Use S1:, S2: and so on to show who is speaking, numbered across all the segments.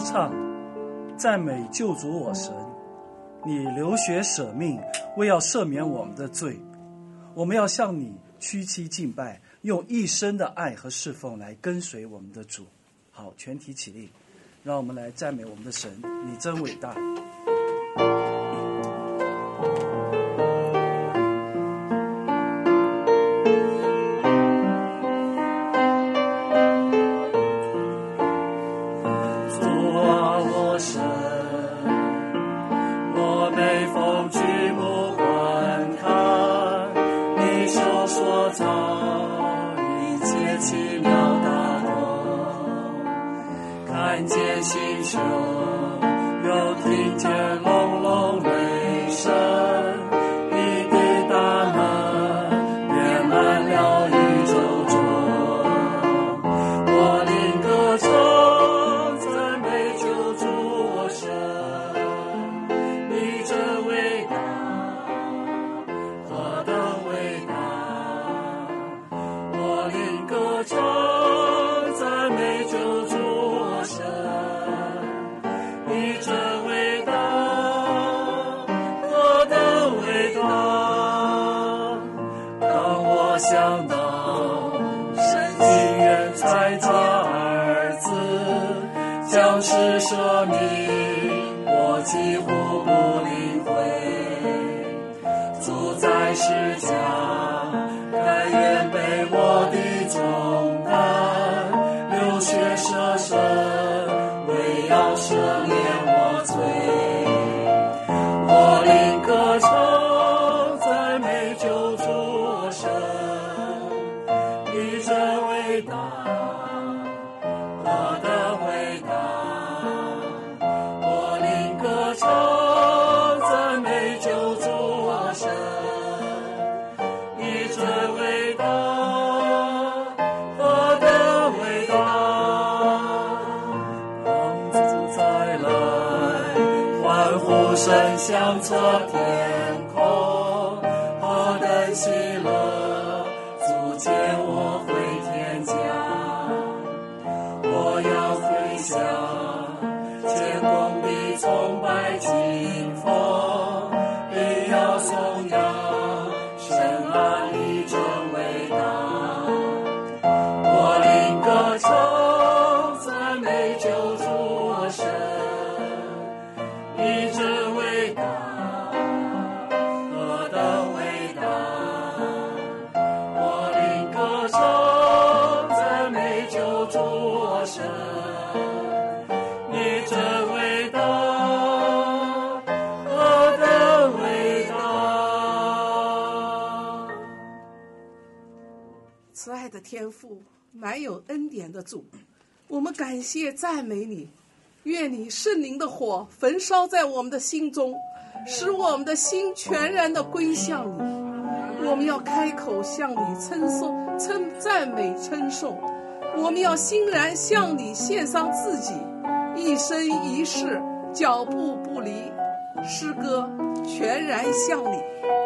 S1: 唱，赞美救主我神。你流血舍命，为要赦免我们的罪。我们要向你屈膝敬拜，用一生的爱和侍奉来跟随我们的主。好，全体起立，让我们来赞美我们的神，你真伟大。
S2: 想到神情愿才他儿子将世舍命，我几乎不理会。主在世家，甘愿背我的重担，流血舍身，为要赦免我罪。我灵歌唱，赞美救主我神，你真伟大，何等伟大！我灵歌唱，赞美救主我神，你真伟大，何等伟大！当主再来，欢呼声响彻天空，何等喜乐！主接我回天家，我要回家，前功的崇拜敬奉，必要颂扬神啊，你真伟大！我灵歌唱，赞美救主我神，你真伟大，何等伟大！我灵歌唱，赞美救主我神，你真伟大，何等伟大！
S3: 慈爱的天父，满有恩典的主，我们感谢赞美你，愿你圣灵的火焚烧在我们的心中，使我们的心全然的归向你。我们要开口向你赞美称颂，我们要欣然向你献上自己，一生一世，脚步不离。诗歌全然向你。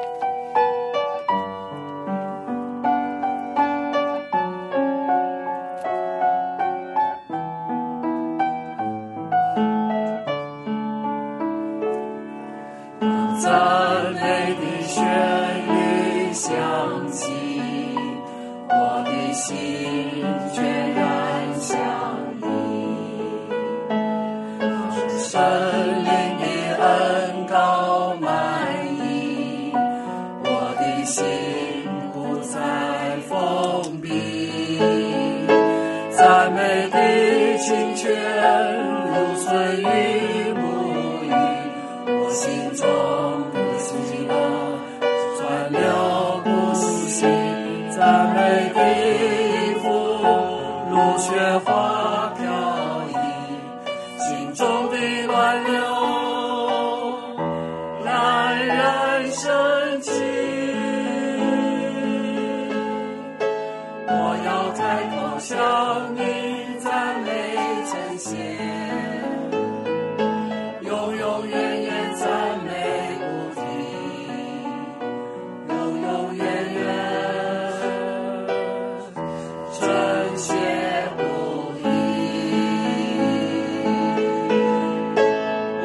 S2: 赞美的旋律响起，我的心全然向你。神灵的恩膏满溢，我的心不再封闭。赞美的清泉如水与沐浴，我心中赞美的衣服如雪花飘逸，心中的乱流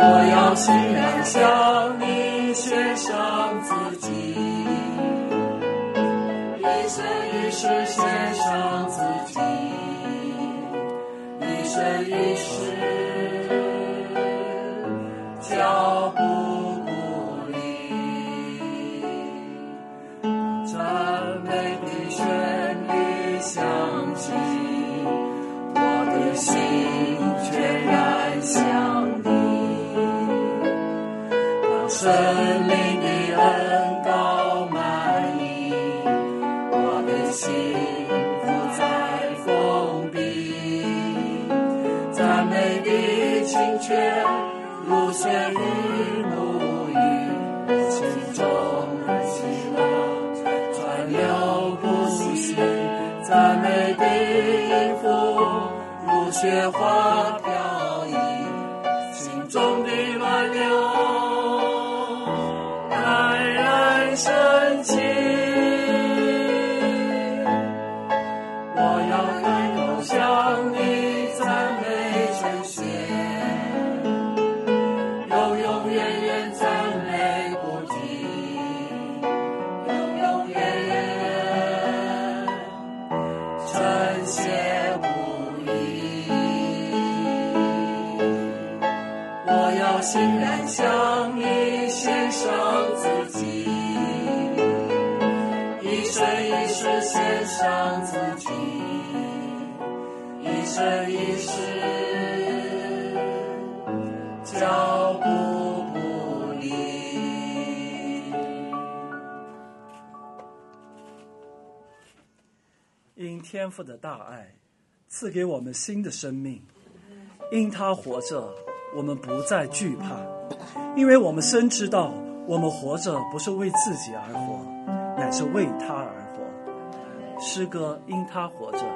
S2: 我要欣然向你献上自己，一生一世献上自己，一生一世脚步不离，赞美的旋律响起，我的心全然向你，当圣灵的恩膏满溢，我的心不再封闭，赞美的清泉如水与沐浴，心中的喜乐川流不息，赞美的音符如雪花飘逸，心中的暖流冉冉升起。我要开口向你赞美称谢，永永远远赞美不停，永永远远称谢不已。我要欣然向你献上自己，一生一世献上自己，一生一世脚步不离。
S1: 因天父的大爱赐给我们新的生命，因他活着我们不再惧怕，因为我们深知道我们活着不是为自己而活，乃是为他而活。诗歌因他活着。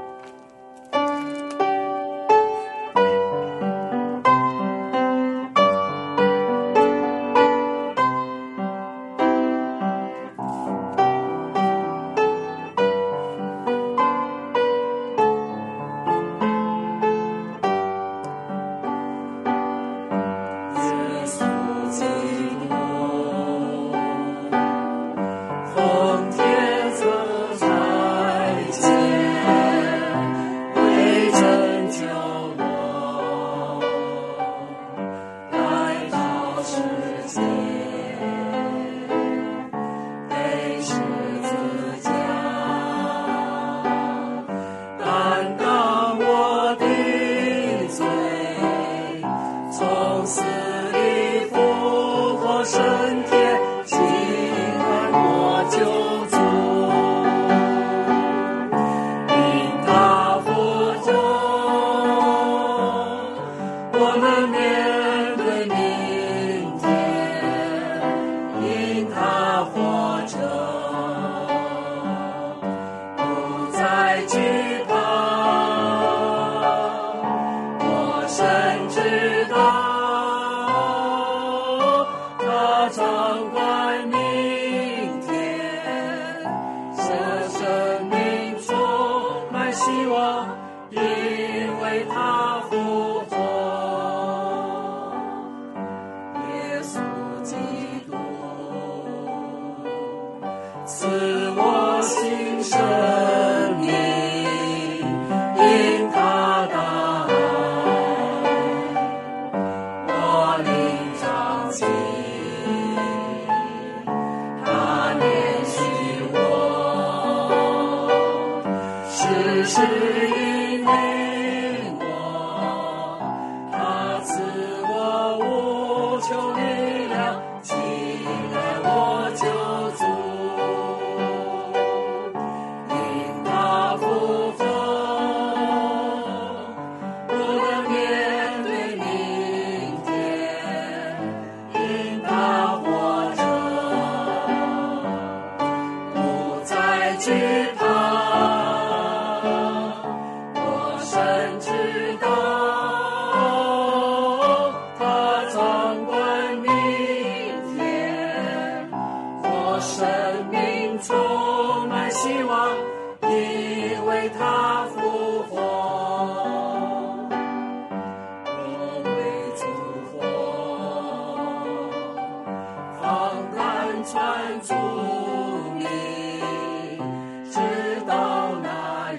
S2: 传主名，直到那日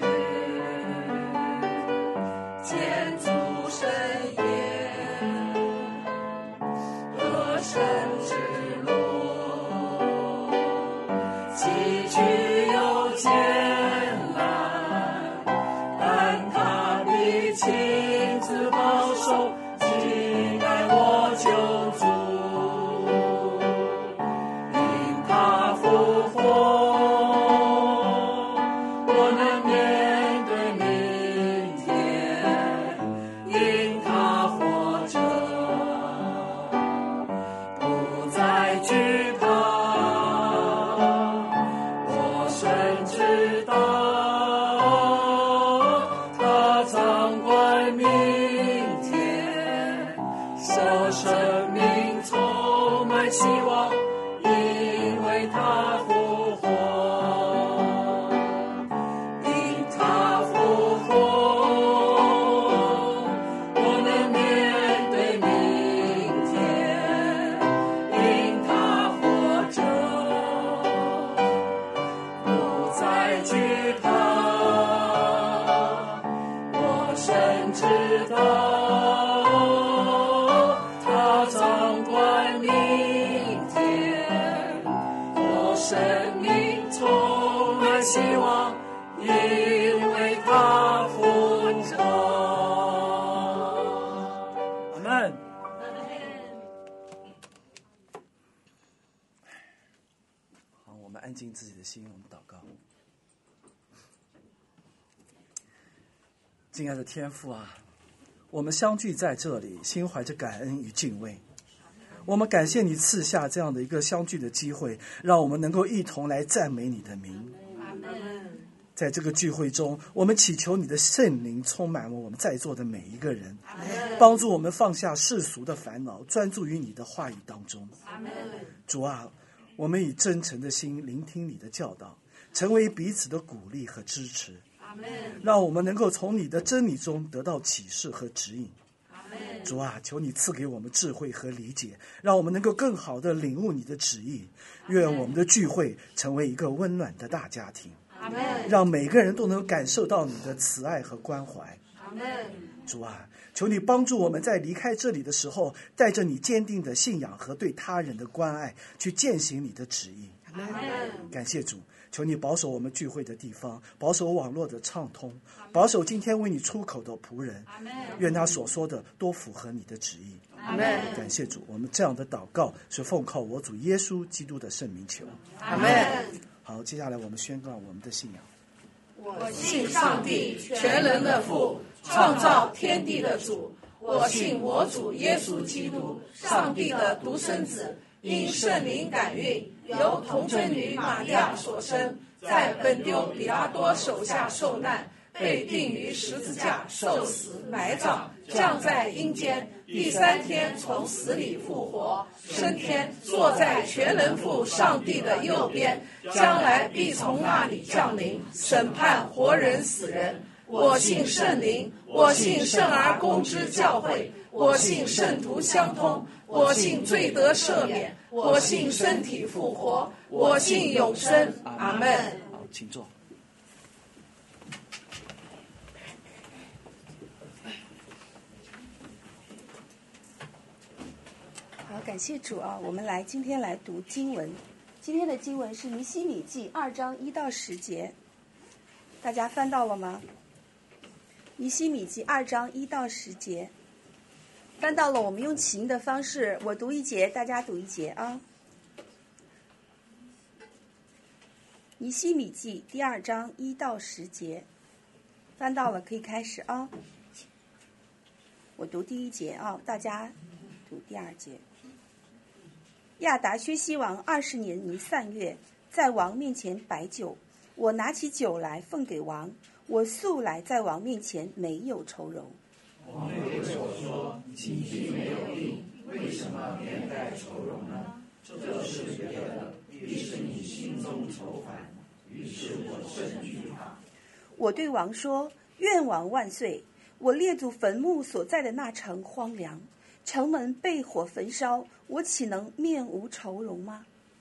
S2: 见主神颜，得胜之路，崎岖又艰难，但他必亲自保守，紧爱我救主。
S1: 安静自己的心，我们祷告。亲爱的天父啊，我们相聚在这里，心怀着感恩与敬畏。我们感谢你赐下这样的一个相聚的机会，让我们能够一同来赞美你的名。在这个聚会中，我们祈求你的圣灵充满我们在座的每一个人，帮助我们放下世俗的烦恼，专注于你的话语当中。主啊，我们以真诚的心聆听你的教导，成为彼此的鼓励和支持，让我们能够从你的真理中得到启示和指引。主啊，求你赐给我们智慧和理解，让我们能够更好地领悟你的旨意。愿我们的聚会成为一个温暖的大家庭，让每个人都能感受到你的慈爱和关怀。主啊，求你帮助我们在离开这里的时候，带着你坚定的信仰和对他人的关爱，去践行你的旨意。感谢主，求你保守我们聚会的地方，保守网络的畅通，保守今天为你出口的仆人，愿他所说的都符合你的旨意。感谢主，我们这样的祷告是奉靠我主耶稣基督的圣名求。好，接下来我们宣告我们的信仰。
S3: 我信上帝，全能的父，创造天地的主。我信我主耶稣基督，上帝的独生子，因圣灵感孕，由童贞女玛利亚所生，在本丢彼拉多手下受难，被钉于十字架，受死，埋葬，降在阴间，第3天从死里复活，升天，坐在全能父上帝的右边，将来必从那里降临，审判活人死人。我信圣灵，我信圣而公之教会，我信圣徒相通，我信罪得赦免，我信身体复活，我信永生。阿们。
S1: 好，请坐。
S4: 好，感谢主啊！我们今天来读经文。今天的经文是尼希米记2章1到10节，大家翻到了吗？尼希米记2章1到10节，翻到了。我们用起音的方式，我读一节，大家读一节啊。尼希米记第2章1到10节，翻到了可以开始啊。我读第1节啊，大家读第2节。亚达薛西王20年尼散月，在王面前摆酒，我拿起酒来奉给王，我素来在王面前没有愁容。
S2: 王对我说：“亲戚没有病，为什么面带愁容呢？这是别的，必是你心中愁烦。”于是我甚惧怕。
S4: 我对王说：“愿王万岁！我列祖坟墓所在的那城荒凉，城门被火焚烧，我岂能面无愁容吗？”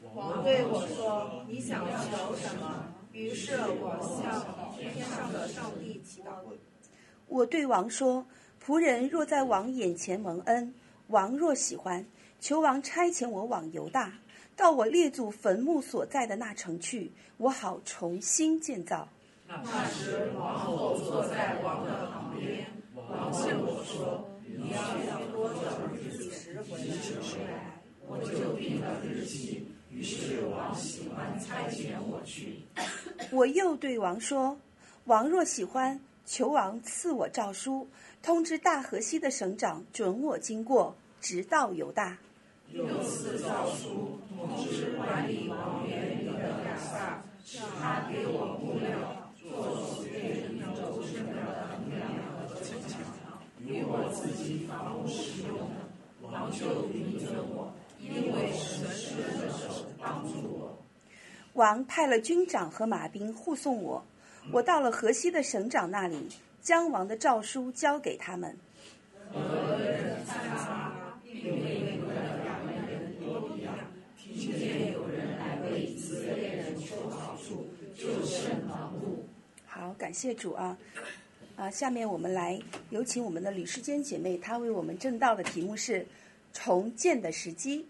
S5: 王对我说：“你想求什么？”于是我向天上的上帝祈祷。
S4: 我对王说：“仆人若在王眼前蒙恩，王若喜欢，求王差遣我往犹大，到我列祖坟墓所在的那城去，我好重新建造。”
S5: 那时王后坐在王的旁边，王向我说：“你要多等几时回来，我就定了日期。”于是王喜欢差遣我去。
S4: 我又对王说：“王若喜欢，求王赐我诏书，通知大河西的省长，准我经过，直到犹大。”
S5: 又赐诏书，通知管理王园里的亚萨，使他给我布料，做对应轴身的横梁和城墙，与我自己房屋使用的。王就允准我，因为神的手帮助我。
S4: 王派了军长和马兵护送我，我到了河西的省长那里，将王的诏书交给他们。
S5: 和人撒拉并为我的两人多比亚，听见有人来为以色列人求好处，就甚忙碌。
S4: 好，感谢主啊！下面我们来有请我们的吕世坚姐妹，她为我们正道的题目是重建的时机。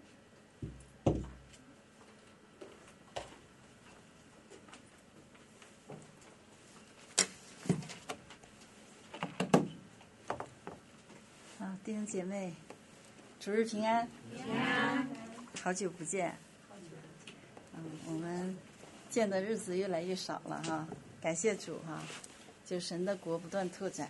S6: 弟兄姐妹，主日平安。
S5: 平安。
S6: 好久不见。我们见的日子越来越少了哈，感谢主哈，就神的国不断拓展。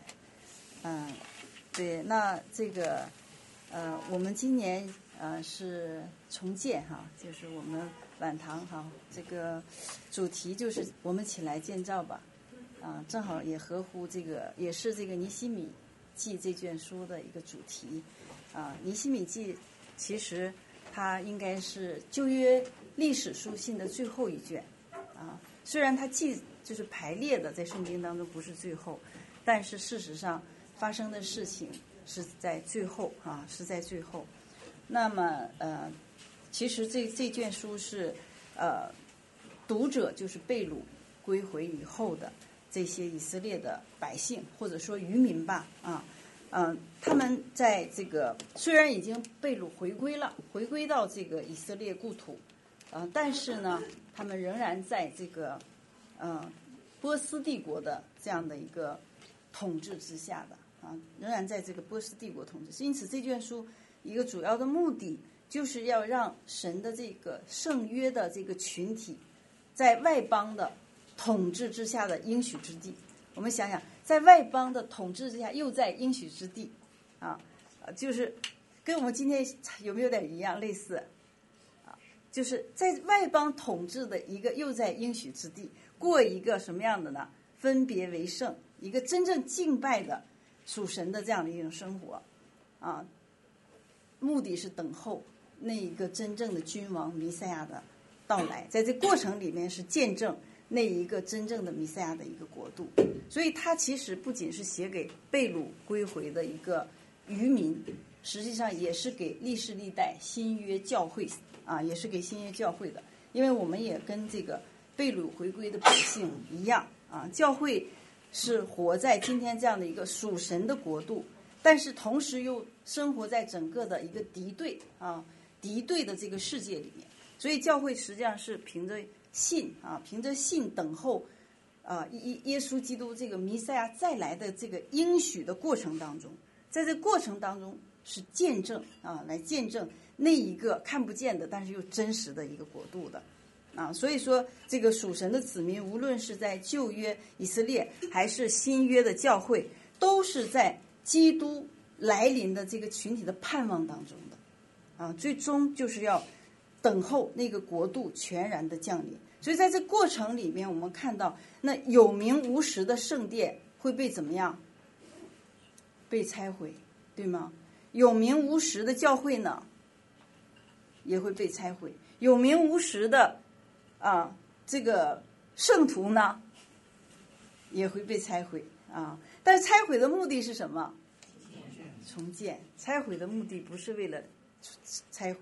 S6: 对，那这个我们今年是重建哈，就是我们晚堂哈，这个主题就是我们起来建造吧。正好也合乎这个，也是这个尼希米记这卷书的一个主题。尼希米记其实它应该是旧约历史书信的最后一卷。虽然它记就是排列的在圣经当中不是最后，但是事实上发生的事情是在最后是在最后。那么其实这卷书是读者就是被掳归回以后的这些以色列的百姓或者说渔民吧他们在这个虽然已经被掳回归到这个以色列故土但是呢他们仍然在这个波斯帝国的这样的一个统治之下的仍然在这个波斯帝国统治。因此这卷书一个主要的目的就是要让神的这个圣约的这个群体在外邦的统治之下的应许之地。我们想想，在外邦的统治之下又在应许之地就是跟我们今天有没有点一样类似就是在外邦统治的一个又在应许之地过一个什么样的呢？分别为圣，一个真正敬拜的属神的这样的一种生活目的是等候那一个真正的君王弥赛亚的到来，在这过程里面是见证那一个真正的弥赛亚的一个国度。所以它其实不仅是写给被掳归回的一个渔民，实际上也是给历世历代新约教会也是给新约教会的。因为我们也跟这个被掳回归的百姓一样教会是活在今天这样的一个属神的国度，但是同时又生活在整个的一个敌对的这个世界里面。所以教会实际上是凭着信等候耶稣基督这个弥赛亚再来的这个应许的过程当中，在这过程当中是见证来见证那一个看不见的但是又真实的一个国度的所以说这个属神的子民无论是在旧约以色列还是新约的教会，都是在基督来临的这个群体的盼望当中的最终就是要等候那个国度全然的降临。所以在这过程里面我们看到那有名无实的圣殿会被怎么样？被拆毁，对吗？有名无实的教会呢也会被拆毁，有名无实的这个圣徒呢也会被拆毁但是拆毁的目的是什么？重建。拆毁的目的不是为了拆毁，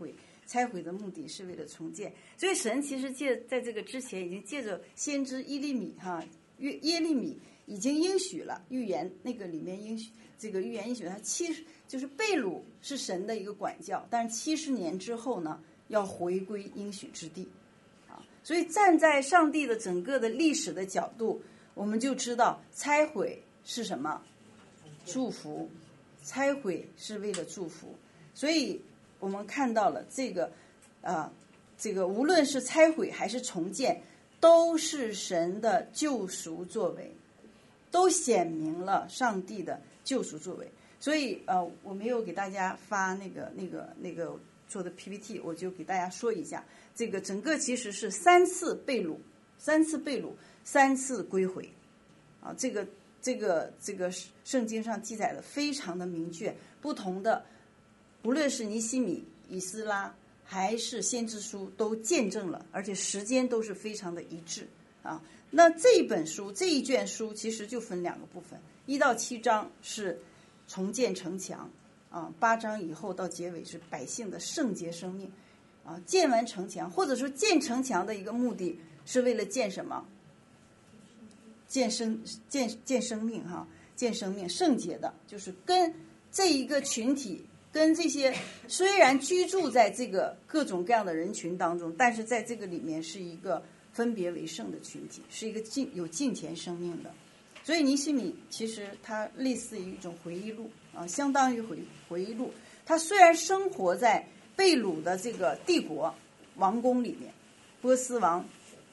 S6: 拆毁的目的是为了重建。所以神其实在这个之前已经借着先知耶利米耶利米已经应许了预言，那个里面应许这个预言应许他就是被掳是神的一个管教，但是70年之后呢，要回归应许之地啊。所以站在上帝的整个的历史的角度，我们就知道拆毁是什么？祝福。拆毁是为了祝福。所以我们看到了这个无论是拆毁还是重建，都是神的救赎作为，都显明了上帝的救赎作为。所以我没有给大家发那个做的 PPT， 我就给大家说一下，这个整个其实是3次被掳，3次归回啊。这个圣经上记载的非常的明确，不同的无论是尼希米、以斯拉还是先知书都见证了，而且时间都是非常的一致啊。那这一卷书其实就分2个部分，1到7章是重建城墙啊，8章以后到结尾是百姓的圣洁生命啊。建完城墙，或者说建城墙的一个目的是为了建什么？建生命哈，建生命，圣洁的，就是跟这一个群体，跟这些虽然居住在这个各种各样的人群当中，但是在这个里面是一个分别为圣的群体，是一个有敬虔生命的。所以尼希米其实它类似于一种回忆录啊，相当于回忆录。他虽然生活在被掳的这个帝国王宫里面，波斯王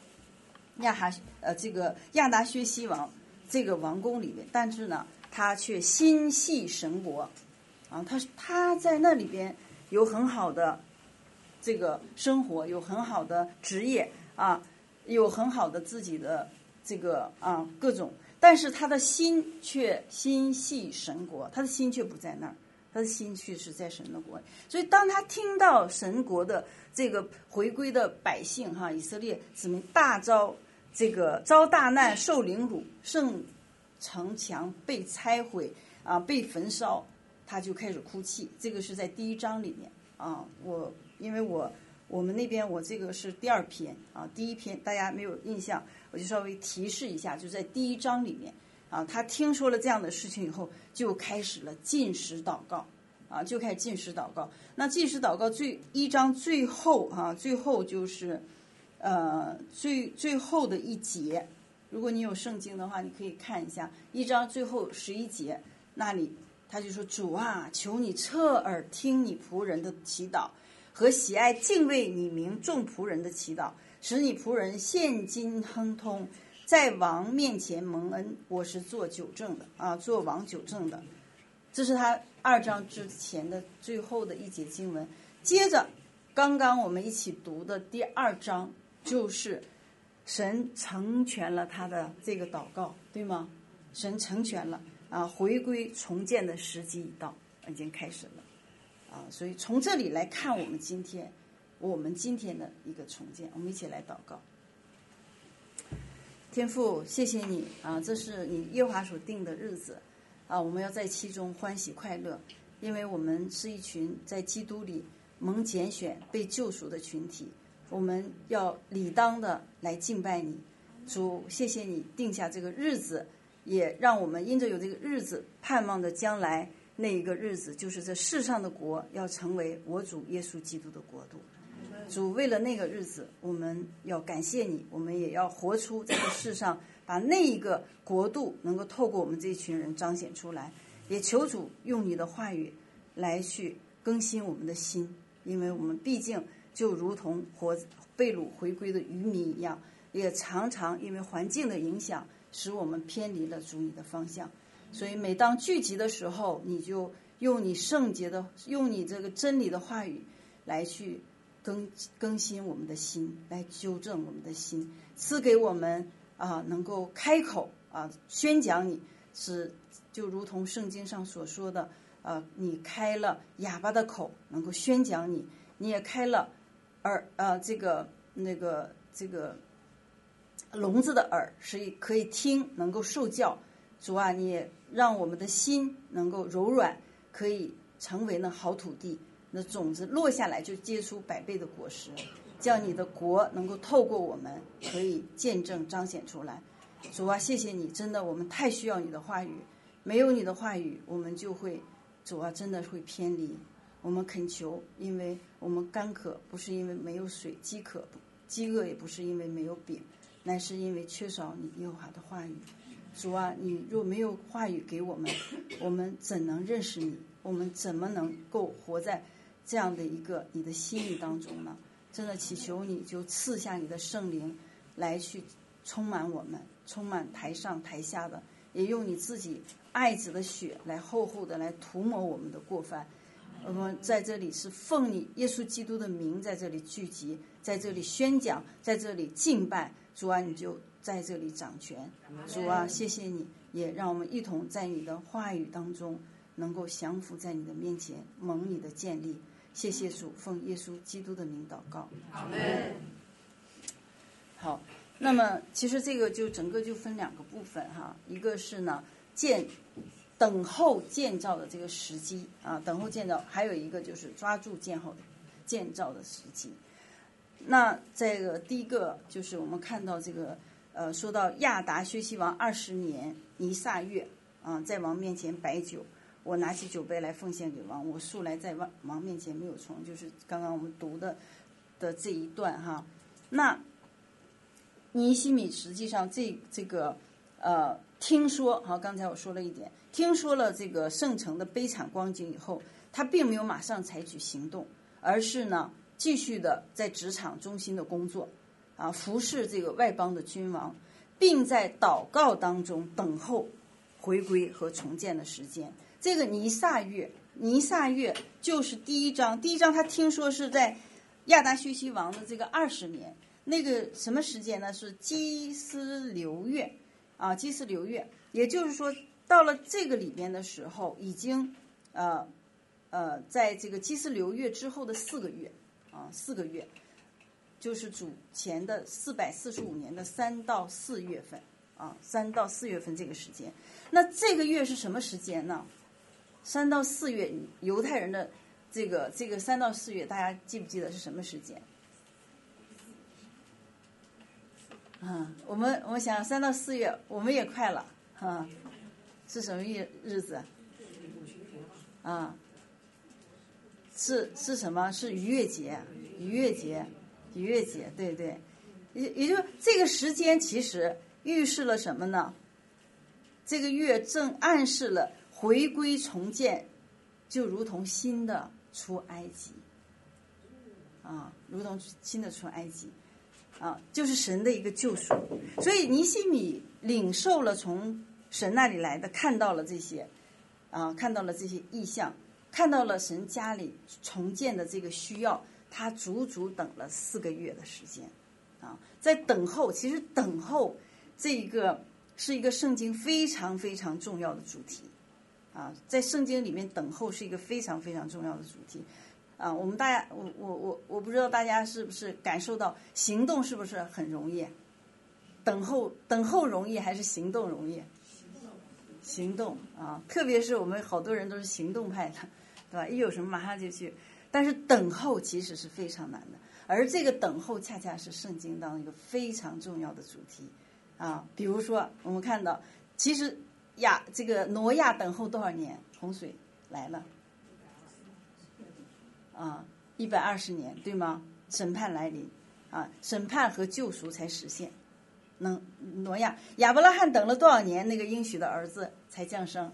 S6: 亚达薛西王这个王宫里面，但是呢，他却心系神国啊，他在那里边有很好的这个生活，有很好的职业啊，有很好的自己的这个各种，但是他的心却心系神国，他的心却不在那儿，他的心却是在神的国里。所以当他听到神国的这个回归的百姓以色列子民大遭大难，受凌辱，圣城墙被拆毁被焚烧，他就开始哭泣。这个是在第1章里面因为我们那边我这个是第2篇第1篇大家没有印象，我就稍微提示一下，就在第1章里面他听说了这样的事情以后，就开始了禁食祷告那禁食祷告1章最后就是最后的一节，如果你有圣经的话，你可以看一下1章最后11节，那里他就说：主啊，求你侧耳听你仆人的祈祷，和喜爱敬畏你名众仆人的祈祷，使你仆人现今亨通，在王面前蒙恩。我是做酒政的做王酒政的。这是他2章之前的最后的一节经文。接着刚刚我们一起读的第2章，就是神成全了他的这个祷告，对吗？神成全了回归重建的时机已经开始了所以从这里来看我们今天的一个重建，我们一起来祷告。天父，谢谢你这是你耶和华所定的日子我们要在其中欢喜快乐，因为我们是一群在基督里蒙拣选被救赎的群体，我们要理当的来敬拜你。主，谢谢你定下这个日子，也让我们因着有这个日子，盼望着将来那一个日子，就是这世上的国要成为我主耶稣基督的国度。主，为了那个日子，我们要感谢你，我们也要活出在这世上，把那一个国度能够透过我们这群人彰显出来。也求主用你的话语来去更新我们的心，因为我们毕竟就如同被掳回归的渔民一样，也常常因为环境的影响，使我们偏离了主你的方向。所以每当聚集的时候，你就用你圣洁的，用你这个真理的话语来去更新我们的心，来纠正我们的心，赐给我们能够开口宣讲你，就如同圣经上所说的你开了哑巴的口，能够宣讲你，你也开了这个聋子的耳，是可以听，能够受教。主你也让我们的心能够柔软，可以成为那好土地， 那种子落下来就结出100倍的果实，叫你的国能够透过我们可以见证彰显出来。主啊，谢谢你，真的我们太需要你的话语，没有你的话语我们就会，主啊，真的会偏离。我们恳求，因为我们干渴，不是因为没有水；饥饿也不是因为没有饼，乃是因为缺少你耶和华的话语。主啊，你若没有话语给我们，我们怎能认识你？我们怎么能够活在这样的一个你的心意当中呢？真的祈求你就赐下你的圣灵来去充满我们，充满台上台下的，也用你自己爱子的血来厚厚的来涂抹我们的过犯。我们在这里是奉你耶稣基督的名在这里聚集，在这里宣讲，在这里敬拜。主啊，你就在这里掌权。主啊，谢谢你，也让我们一同在你的话语当中能够降服在你的面前，蒙你的建立。谢谢主，奉耶稣基督的名祷告。
S5: 阿们。
S6: 好，那么其实这个就整个就分2个部分哈，一个是呢等候建造的这个时机啊，等候建造，还有一个就是抓住建造的时机。那这个第一个就是我们看到这个说到亚达薛西王20年尼撒月啊，在王面前摆酒，我拿起酒杯来奉献给王，我素来在王面前没有虫，就是刚刚我们读的这一段哈。那尼希米实际上这个听说好，刚才我说了一点，听说了这个圣城的悲惨光景以后，他并没有马上采取行动，而是呢继续的在职场中心的工作啊，服侍这个外邦的君王，并在祷告当中等候回归和重建的时间。这个尼撒月就是第一章他听说是在亚达薛西王的这个20年，那个什么时间呢？是基斯流月啊，基斯流月，也就是说到了这个里边的时候，已经在这个基斯流月之后的4个月啊，4个月，就是主前的445年的3到4月份啊，3到4月份这个时间。那这个月是什么时间呢？3到4月，犹太人的这个3到4月，大家记不记得是什么时间？我们想3到4月，我们也快了是什么日子？是什么？是逾越节，对对，也就是这个时间其实预示了什么呢？这个月正暗示了回归重建，就如同新的出埃及如同新的出埃及就是神的一个救赎。所以尼希米领受了从神那里来的，看到了这些异象，看到了神家里重建的这个需要，他足足等了4个月的时间在等候。其实等候这个是一个圣经非常非常重要的主题在圣经里面等候是一个非常非常重要的主题我们大家我不知道大家是不是感受到行动是不是很容易？等候容易还是行动容易？行动特别是我们好多人都是行动派的，对吧？一有什么马上就去。但是等候其实是非常难的，而这个等候恰恰是圣经当中一个非常重要的主题比如说我们看到，其实这个挪亚等候多少年？洪水来了120年，对吗？审判来临审判和救赎才实现。挪亚伯拉罕等了多少年？那个应许的儿子才降生？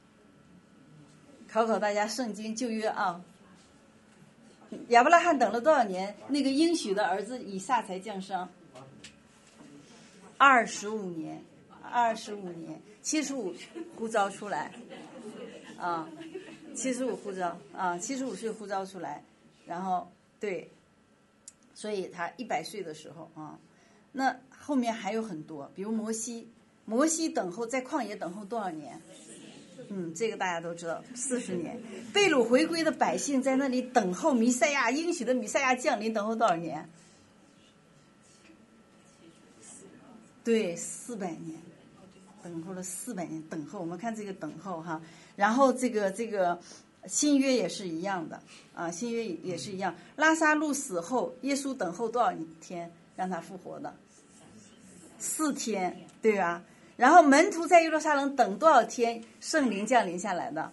S6: 考大家圣经旧约亚伯拉罕等了多少年？那个应许的儿子以撒才降生？25年，75呼召出来75呼召75岁呼召出来，然后对，所以他100岁的时候那后面还有很多，比如摩西等候在旷野等候多少年？这个大家都知道，40年。被掳回归的百姓在那里等候弥赛亚，应许的弥赛亚降临，等候多少年？对，400年，等候了400年。等候，我们看这个等候然后这个新约也是一样的啊，新约也是一样。拉撒路死后，耶稣等候多少天让他复活的？4天，对吧？然后门徒在耶路撒冷等多少天，圣灵降临下来的？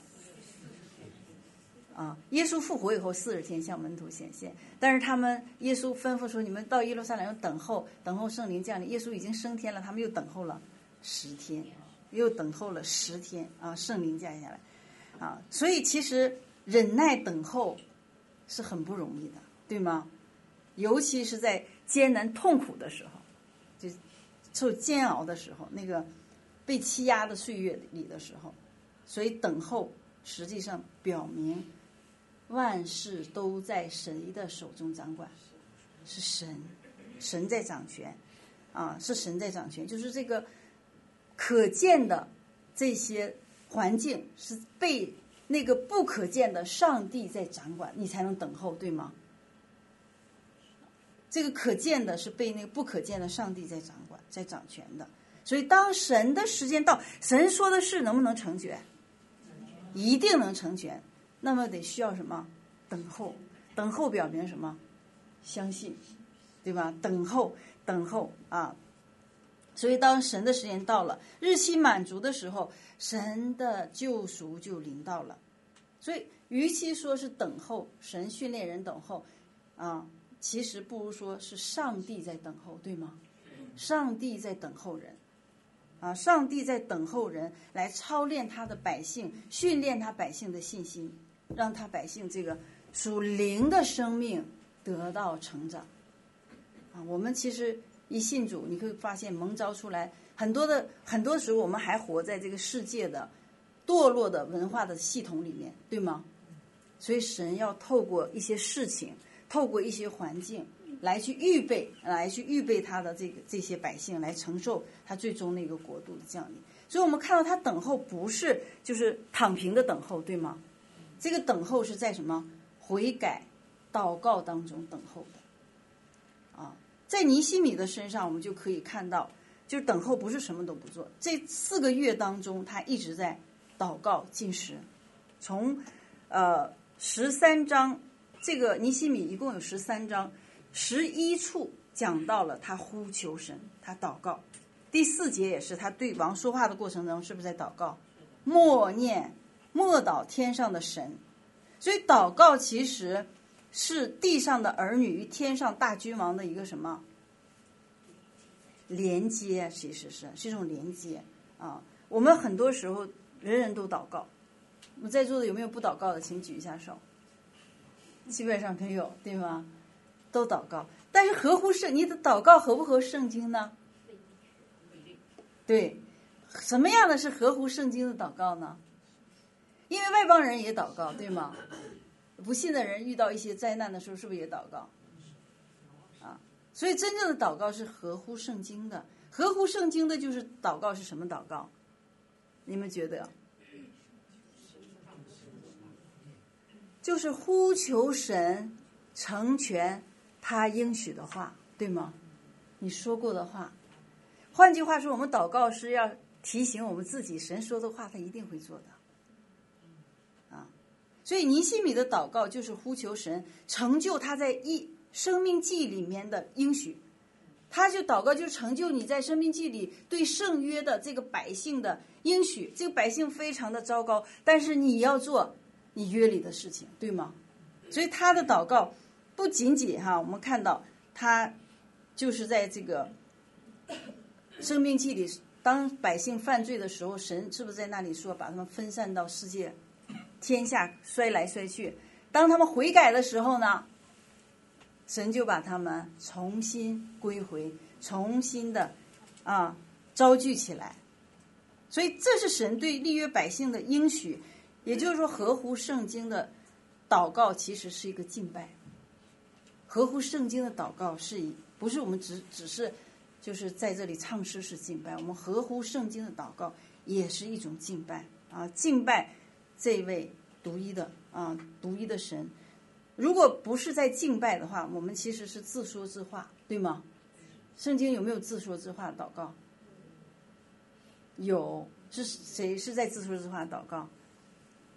S6: 啊，耶稣复活以后40天向门徒显现，但是耶稣吩咐说，你们到耶路撒冷等候圣灵降临。耶稣已经升天了，他们又等候了10天，又等候了10天啊，圣灵降下来啊。所以其实忍耐等候是很不容易的，对吗？尤其是在艰难痛苦的时候，就受煎熬的时候，那个被欺压的岁月里的时候，所以等候实际上表明万事都在神的手中掌管，是神在掌权啊，是神在掌权。就是这个可见的这些环境是被那个不可见的上帝在掌管，你才能等候，对吗？这个可见的是被那个不可见的上帝在掌管，在掌权的。所以当神的时间到，神说的事能不能成全？一定能成全。那么得需要什么？等候。等候表明什么？相信，对吧？等候啊。所以当神的时间到了，日期满足的时候，神的救赎就临到了。所以与其说是等候，神训练人等候啊，其实不如说是上帝在等候，对吗？上帝在等候人啊，上帝在等候人来操练他的百姓，训练他百姓的信心，让他百姓这个属灵的生命得到成长啊。我们其实一信主，你会发现蒙召出来很多时候，我们还活在这个世界的堕落的文化的系统里面，对吗？所以神要透过一些事情，透过一些环境来去预备他的这些百姓来承受他最终那个国度的降临。所以我们看到他等候不是就是躺平的等候，对吗？这个等候是在什么？悔改祷告当中等候的啊。在尼希米的身上，我们就可以看到，就是等候不是什么都不做。这4个月当中，他一直在祷告禁食。从13章，这个尼希米一共有13章，11处讲到了他呼求神，他祷告。第4节也是他对王说话的过程中，是不是在祷告？默祷天上的神。所以祷告其实是地上的儿女与天上大君王的一个什么连接？其实是一种连接啊。我们很多时候人人都祷告，我们在座的有没有不祷告的？请举一下手。基本上没有，对吗？都祷告，但是你的祷告合不合圣经呢？对，什么样的是合乎圣经的祷告呢？因为外邦人也祷告，对吗？不信的人遇到一些灾难的时候，是不是也祷告？啊，所以真正的祷告是合乎圣经的。合乎圣经的就是祷告是什么祷告？你们觉得？就是呼求神成全他应许的话，对吗？你说过的话。换句话说，我们祷告是要提醒我们自己，神说的话他一定会做的啊。所以尼希米的祷告就是呼求神成就他在生命记里面的应许。他就祷告，就成就你在生命记里对圣约的这个百姓的应许。这个百姓非常的糟糕，但是你要做你约里的事情，对吗？所以他的祷告不仅仅我们看到他就是在这个生命记里，当百姓犯罪的时候，神是不是在那里说把他们分散到世界天下摔来摔去？当他们悔改的时候呢，神就把他们重新归回，重新的招聚起来。所以这是神对立约百姓的应许。也就是说，合乎圣经的祷告其实是一个敬拜。合乎圣经的祷告不是我们只是就是在这里唱诗是敬拜，我们合乎圣经的祷告也是一种敬拜啊，敬拜这位独一的神。如果不是在敬拜的话，我们其实是自说自话，对吗？圣经有没有自说自话的祷告？有。是谁是在自说自话祷告？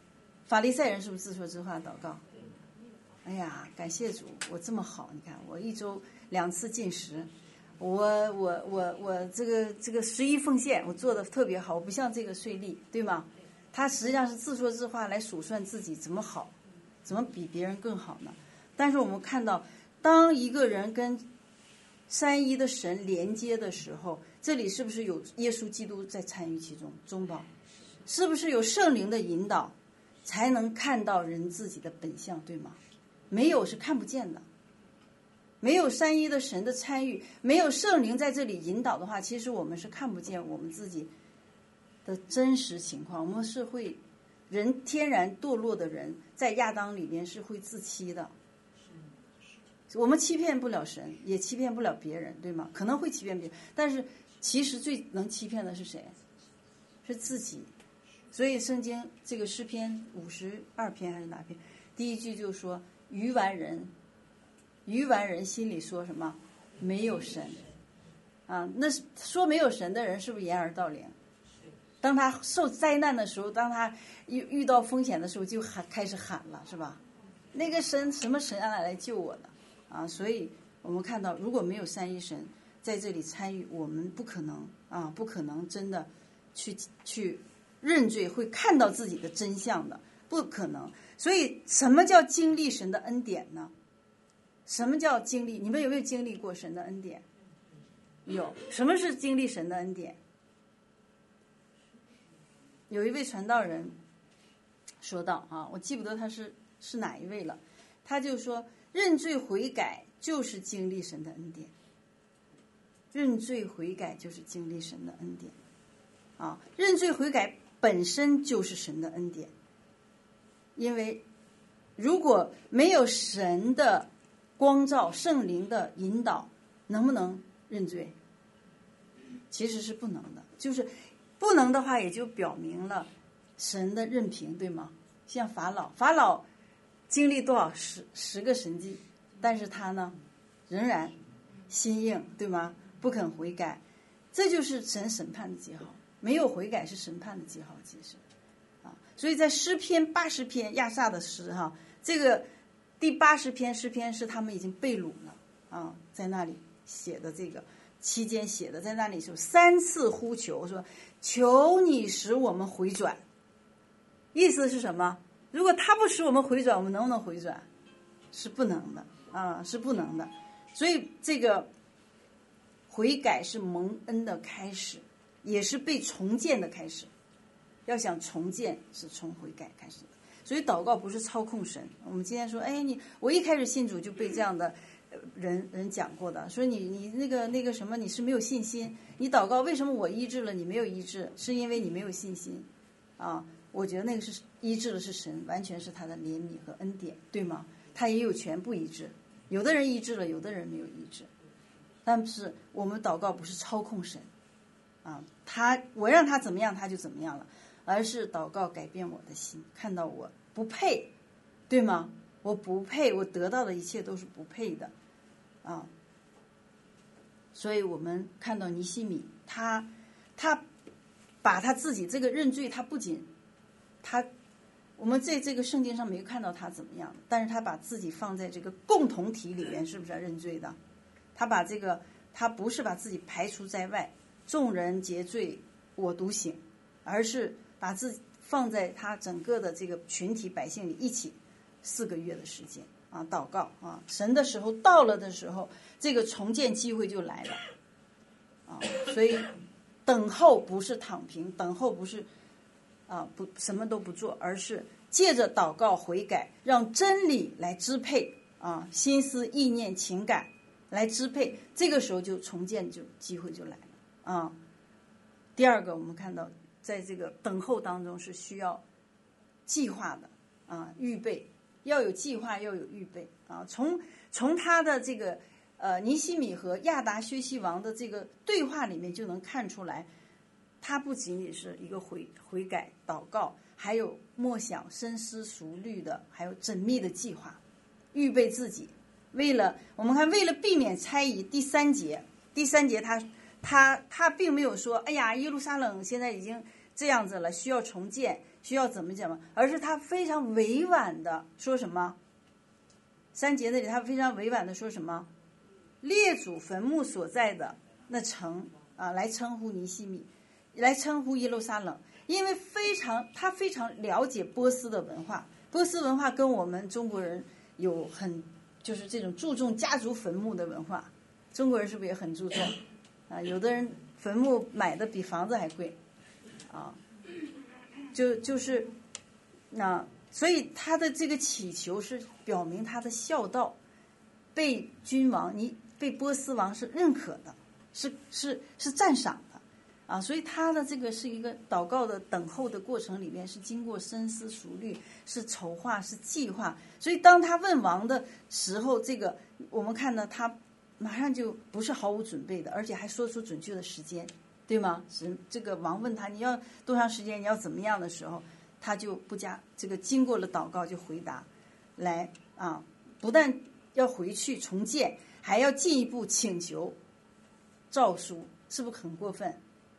S6: 法利赛人是不是自说自话祷告？哎呀，感谢主，我这么好，你看我1周2次进食，我这个11奉献我做的特别好，我不像这个税吏，对吗？他实际上是自说自话来数算自己怎么好，怎么比别人更好呢？但是我们看到，当一个人跟三一的神连接的时候，这里是不是有耶稣基督在参与其中中保？是不是有圣灵的引导，才能看到人自己的本相，对吗？没有是看不见的。没有三一的神的参与，没有圣灵在这里引导的话，其实我们是看不见我们自己的真实情况。我们是会人天然堕落的人，在亚当里面是会自欺的。我们欺骗不了神，也欺骗不了别人，对吗？可能会欺骗别人，但是其实最能欺骗的是谁？是自己。所以圣经这个诗篇52篇还是哪篇，第一句就说愚顽人心里说什么？没有神啊！那说没有神的人是不是掩耳盗铃？当他受灾难的时候，当他遇到风险的时候，就开始喊了，是吧？那个神什么神来救我的啊？所以我们看到，如果没有三一神在这里参与，我们不可能真的去认罪，会看到自己的真相的，不可能。所以什么叫经历神的恩典呢？什么叫经历？你们有没有经历过神的恩典？有。什么是经历神的恩典？有一位传道人说到啊，我记不得他是哪一位了，他就说认罪悔改就是经历神的恩典。认罪悔改就是经历神的恩典啊！认罪悔改本身就是神的恩典，因为如果没有神的光照、圣灵的引导，能不能认罪？其实是不能的。就是不能的话，也就表明了神的任凭，对吗？像法老经历多少十个神迹，但是他呢，仍然心硬，对吗？不肯悔改，这就是神审判的记号。没有悔改是审判的记号，其实啊。所以在诗篇80篇亚萨的诗哈，这个第80篇诗篇是他们已经被掳了啊，在那里写的，这个期间写的，在那里就3次呼求说，求你使我们回转。意思是什么？如果他不使我们回转，我们能不能回转？是不能的啊，是不能的。所以这个悔改是蒙恩的开始，也是被重建的开始。要想重建，是从悔改开始的。所以祷告不是操控神。我们今天说，我一开始信主就被这样的人讲过的，说你那个什么，你是没有信心。你祷告为什么我医治了你没有医治？是因为你没有信心啊。我觉得那个是医治的是神，完全是他的怜悯和恩典，对吗？他也有权不医治，有的人医治了，有的人没有医治。但是我们祷告不是操控神啊，我让他怎么样他就怎么样了，而是祷告改变我的心，看到我不配，对吗？我不配，我得到的一切都是不配的啊。所以我们看到尼希米，他把他自己这个认罪，他不仅我们在这个圣经上没有看到他怎么样，但是他把自己放在这个共同体里面，是不是要认罪的？他不是把自己排除在外，众人结罪我独醒，而是把自己放在他整个的这个群体百姓里一起4个月的时间啊，祷告啊，神的时候到了的时候，这个重建机会就来了啊。所以等候不是躺平，等候不是不什么都不做，而是借着祷告悔改，让真理来支配啊，心思意念情感来支配，这个时候就重建机会就来了啊。第二个，我们看到在这个等候当中是需要计划的啊，预备，要有计划，要有预备啊。从他的这个尼希米和亚达薛西王的这个对话里面就能看出来，他不仅仅是一个悔改祷告，还有默想深思熟虑的，还有缜密的计划，预备自己。我们看为了避免猜疑，第三节他并没有说，哎呀，耶路撒冷现在已经这样子了，需要重建， 需要怎么讲吗？而是他非常委婉的说什么？3节那里他非常委婉的说什么？列祖坟墓所在的那城啊，来称呼尼西米，来称呼耶路撒冷，因为他非常了解波斯的文化，波斯文化跟我们中国人有就是这种注重家族坟墓的文化，中国人是不是也很注重啊？有的人坟墓买的比房子还贵啊，就是那，所以他的这个祈求是表明他的孝道被君王被波斯王是认可的，是赞赏的啊，所以他的这个是一个祷告的等候的过程里面是经过深思熟虑，是筹划，是计划。所以当他问王的时候，这个我们看到他马上就不是毫无准备的，而且还说出准确的时间，对吗？这个王问他你要多长时间，你要怎么样的时候，他就不加这个经过了祷告就回答来啊，不但要回去重建，还要进一步请求诏书，是不是很过分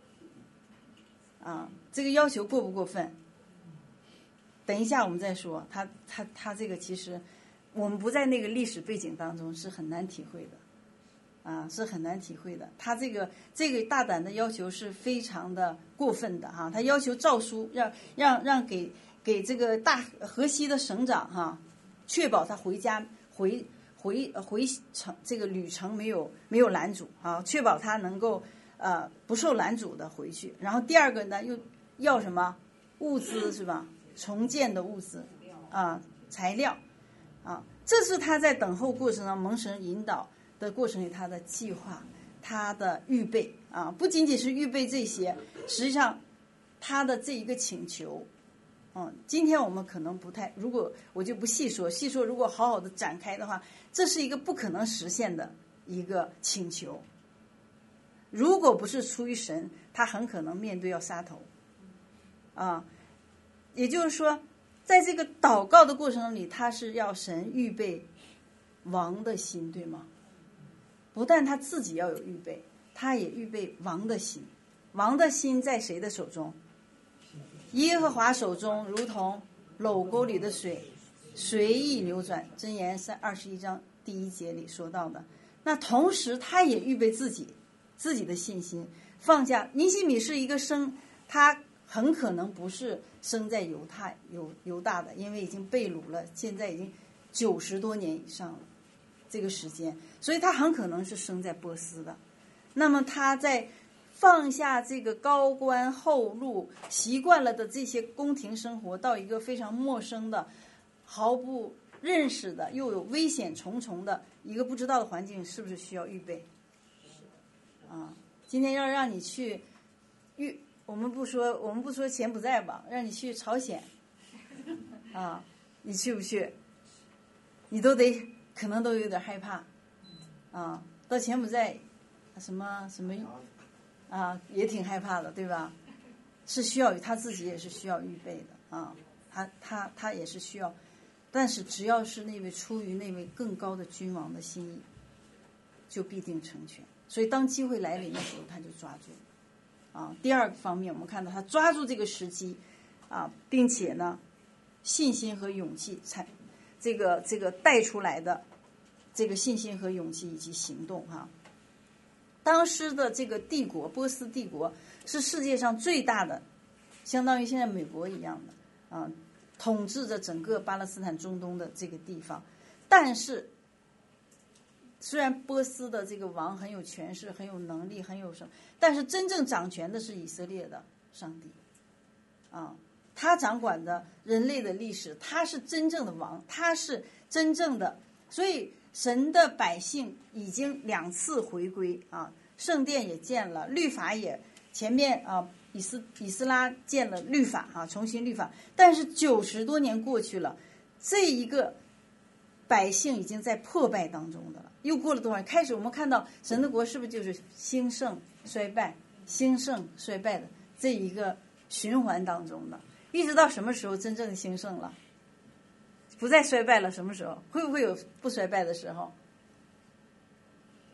S6: 啊？这个要求过不过分？等一下我们再说。他这个其实我们不在那个历史背景当中是很难体会的啊，是很难体会的。他这个大胆的要求是非常的过分的哈，他要求诏书让给这个大河西的省长哈，确保他回家回程这个旅程没有拦阻啊，确保他能够不受拦阻的回去。然后第二个呢，又要什么物资是吧？重建的物资啊，材料啊，这是他在等候过程中蒙神引导的过程里他的计划，他的预备啊，不仅仅是预备这些，实际上他的这一个请求。今天我们可能不太，如果我就不细说，如果好好的展开的话，这是一个不可能实现的一个请求。如果不是出于神，他很可能面对要杀头啊。也就是说，在这个祷告的过程里，他是要神预备王的心，对吗？不但他自己要有预备，他也预备王的心。王的心在谁的手中？耶和华手中如同篓沟里的水，随意流转。箴言21章第1节里说到的。那同时他也预备自己的信心，放下。尼西米是一个他很可能不是生在犹大的，因为已经被掳了，现在已经90多年以上了这个时间，所以他很可能是生在波斯的。那么他在放下这个高官厚禄习惯了的这些宫廷生活，到一个非常陌生的毫不认识的又有危险重重的一个不知道的环境，是不是需要预备啊？今天要让你去我们不说柬埔寨吧，让你去朝鲜啊，你去不去？你可能都有点害怕啊。到柬埔寨什么啊，也挺害怕的，对吧？是需要他自己也是需要预备的啊，他也是需要，但是只要是那位出于那位更高的君王的心意，就必定成全。所以当机会来临的时候，他就抓住啊。第二个方面，我们看到他抓住这个时机啊，并且呢，信心和勇气这个带出来的这个信心和勇气以及行动哈。当时的这个帝国，波斯帝国是世界上最大的，相当于现在美国一样的啊，统治着整个巴勒斯坦中东的这个地方。但是，虽然波斯的这个王很有权势、很有能力、很有什么，但是真正掌权的是以色列的上帝啊，他掌管的人类的历史，他是真正的王，他是真正的，所以神的百姓已经2次回归啊，圣殿也建了，律法也前面啊，以斯拉建了律法啊，重新律法。但是90多年过去了，这一个百姓已经在破败当中的了。又过了多少年？开始我们看到神的国是不是就是兴盛衰败、兴盛衰败的这一个循环当中的？一直到什么时候真正的兴盛了？不再衰败了，什么时候？会不会有不衰败的时候？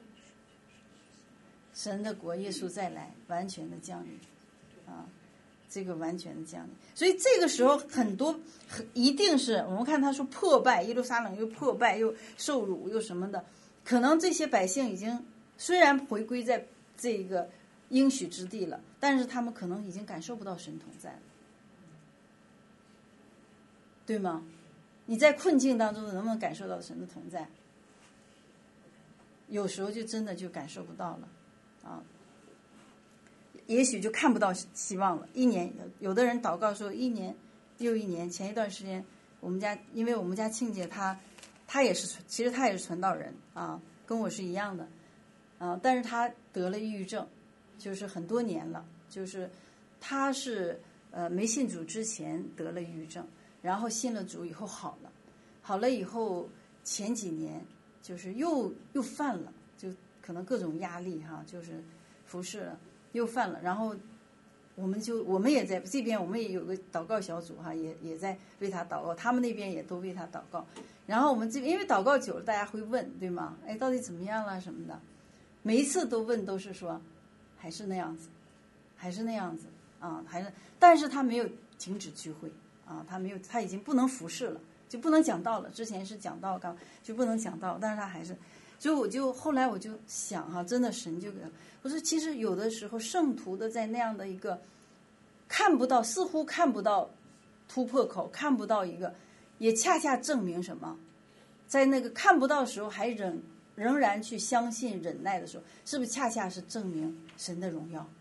S6: 神的国，耶稣再来，完全的降临啊！ 这个完全的降临。所以这个时候一定是我们看他说破败，耶路撒冷又破败又受辱又什么的，可能这些百姓已经虽然回归在这个应许之地了，但是他们可能已经感受不到神同在了，对吗？你在困境当中能不能感受到神的同在？有时候就真的就感受不到了啊，也许就看不到希望了。一年，有的人祷告说1年又1年。前一段时间因为我们家庆姐她也是，其实她也是传道人啊，跟我是一样的啊，但是她得了抑郁症，就是很多年了，就是她是没信主之前得了抑郁症，然后信了主以后好了以后前几年就是又犯了，就可能各种压力哈，就是服侍了又犯了，然后我们也在这边，我们也有个祷告小组哈，也在为他祷告，他们那边也都为他祷告。然后我们这边因为祷告久了，大家会问，对吗？哎，到底怎么样了什么的？每一次都问，都是说还是那样子啊，但是他没有停止聚会啊，他已经不能服侍了，就不能讲道了。之前是讲道就不能讲道，但是他还是。所以后来我就想哈，真的神就给我说，其实有的时候圣徒的在那样的一个似乎看不到突破口，看不到一个，也恰恰证明什么？在那个看不到的时候，还仍然去相信忍耐的时候，是不是恰恰是证明神的荣耀？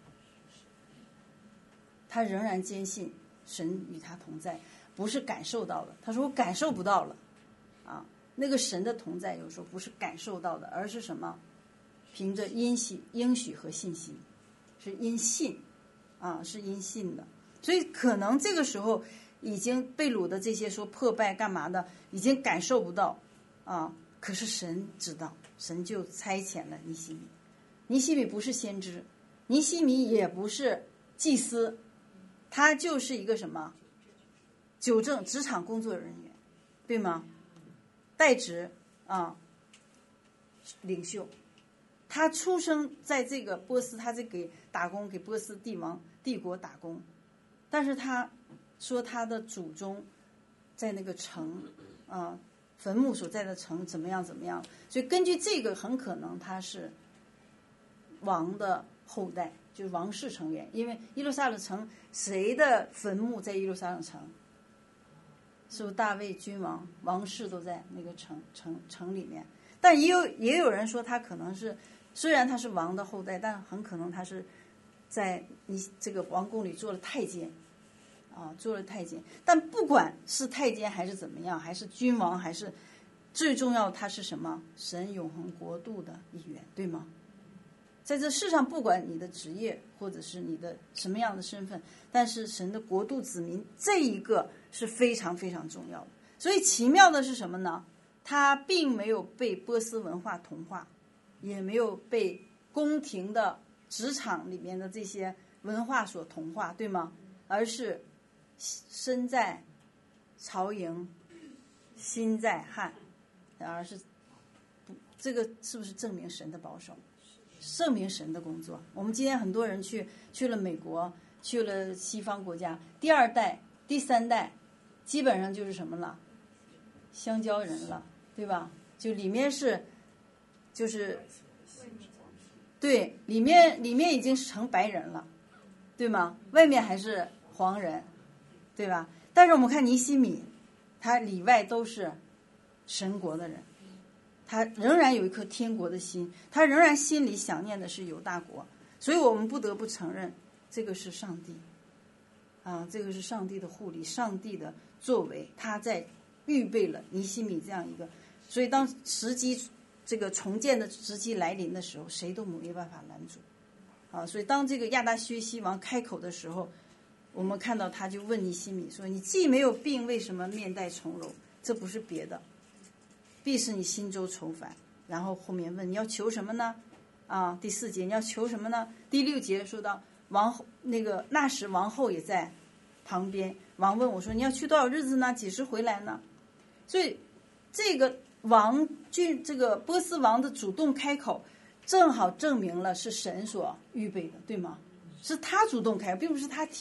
S6: 他仍然坚信神与他同在，不是感受到的。他说我感受不到了啊。那个神的同在有时候不是感受到的，而是什么？凭着应许和信心，是因信啊，是因信的。所以可能这个时候已经被掳的这些说破败干嘛的，已经感受不到啊。可是神知道，神就差遣了尼希米。尼希米不是先知，尼希米也不是祭司，他就是一个什么？纠正职场工作人员，对吗？代职啊，领袖，他出生在这个波斯，他在给波斯帝国打工，但是他说他的祖宗在那个城啊，坟墓所在的城怎么样，所以根据这个很可能他是王的后代，就是王室成员，因为耶路撒冷城谁的坟墓在耶路撒冷城？是不是大卫君王王室都在那个城里面？但也有人说他可能是，虽然他是王的后代，但很可能他是在你这个王宫里做了太监啊，做了太监。但不管是太监还是怎么样，还是君王，还是最重要，他是什么？神永恒国度的一员，对吗？在这世上，不管你的职业或者是你的什么样的身份，但是神的国度子民这一个是非常非常重要的。所以奇妙的是什么呢？他并没有被波斯文化同化，也没有被宫廷的职场里面的这些文化所同化，对吗？而是身在曹营心在汉，而是这个是不是证明神的保守，证明神的工作？我们今天很多人去了美国，去了西方国家，第二代第三代基本上就是什么了？香蕉人了，对吧？就里面就是对，里面已经是成白人了，对吗？外面还是黄人，对吧？但是我们看尼希米，他里外都是神国的人，他仍然有一颗天国的心，他仍然心里想念的是犹大国。所以我们不得不承认，这个是上帝啊，这个是上帝的护理，上帝的作为，他在预备了尼希米这样一个。所以当时机这个重建的时机来临的时候，谁都没办法拦阻啊。所以当这个亚达薛西王开口的时候，我们看到他就问尼希米说，你既没有病，为什么面带愁容？这不是别的，必是你心中愁烦。然后后面问你要求什么呢？啊，第4节你要求什么呢？第6节说到王后那时王后也在旁边，王问我说，你要去多少日子呢？几时回来呢？所以这个这个波斯王的主动开口，正好证明了是神所预备的，对吗？是他主动开，并不是他提。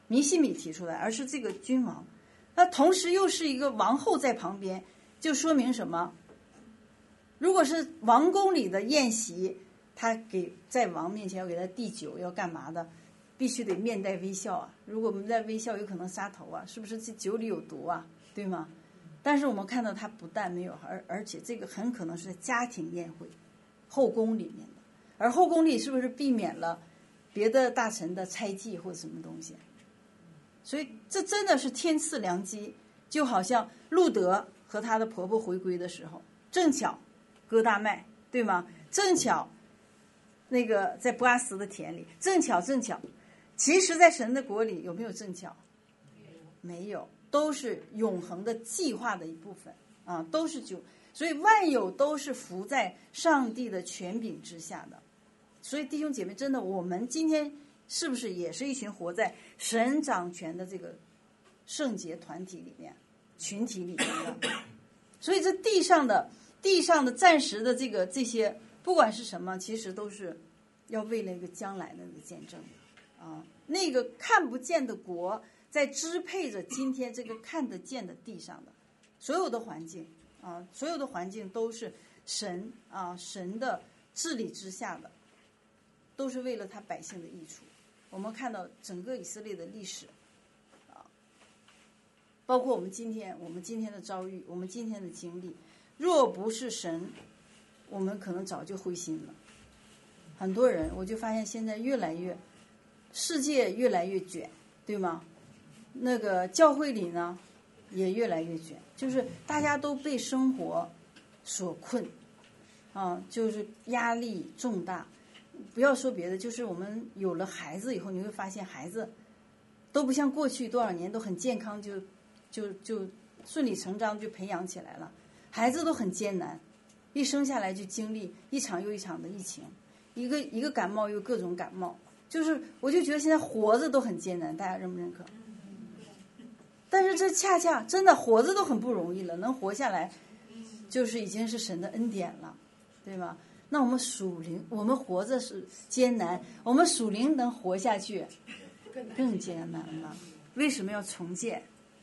S6: 尼希米提出来，而是这个君王。那同时又是一个王后在旁边，就说明什么？如果是王宫里的宴席，他在王面前要给他递酒，要干嘛的？必须得面带微笑啊！如果我们在微笑，有可能杀头啊！是不是这酒里有毒啊？对吗？但是我们看到他不但没有，而且这个很可能是家庭宴会，后宫里面的。而后宫里是不是避免了别的大臣的猜忌或者什么东西？所以这真的是天赐良机，就好像路德和她的婆婆回归的时候，正巧割大麦，对吗？正巧那个在波阿斯的田里，正巧。其实在神的国里有没有正巧？没有，都是永恒的计划的一部分啊，都是所以万有都是服在上帝的权柄之下的。所以弟兄姐妹，真的，我们今天是不是也是一群活在神掌权的这个圣洁团体里面、群体里面的？所以这地上的暂时的这些，不管是什么，其实都是要为了一个将来的那个见证啊。那个看不见的国在支配着今天这个看得见的地上的所有的环境啊，所有的环境都是神的治理之下的，都是为了他百姓的益处。我们看到整个以色列的历史啊，包括我们今天的遭遇，我们今天的经历，若不是神，我们可能早就灰心了。很多人，我就发现现在世界越来越卷，对吗？那个教会里呢也越来越卷，就是大家都被生活所困啊，就是压力重大。不要说别的，就是我们有了孩子以后，你会发现孩子都不像过去多少年都很健康，就顺理成章就培养起来了。孩子都很艰难，一生下来就经历一场又一场的疫情，一个感冒又各种感冒，就是我就觉得现在活着都很艰难，大家认不认可？但是这恰恰真的活着都很不容易了，能活下来就是已经是神的恩典了，对吧？那我们属灵，我们活着是艰难，我们属灵能活下去更艰难了。为什么要重建？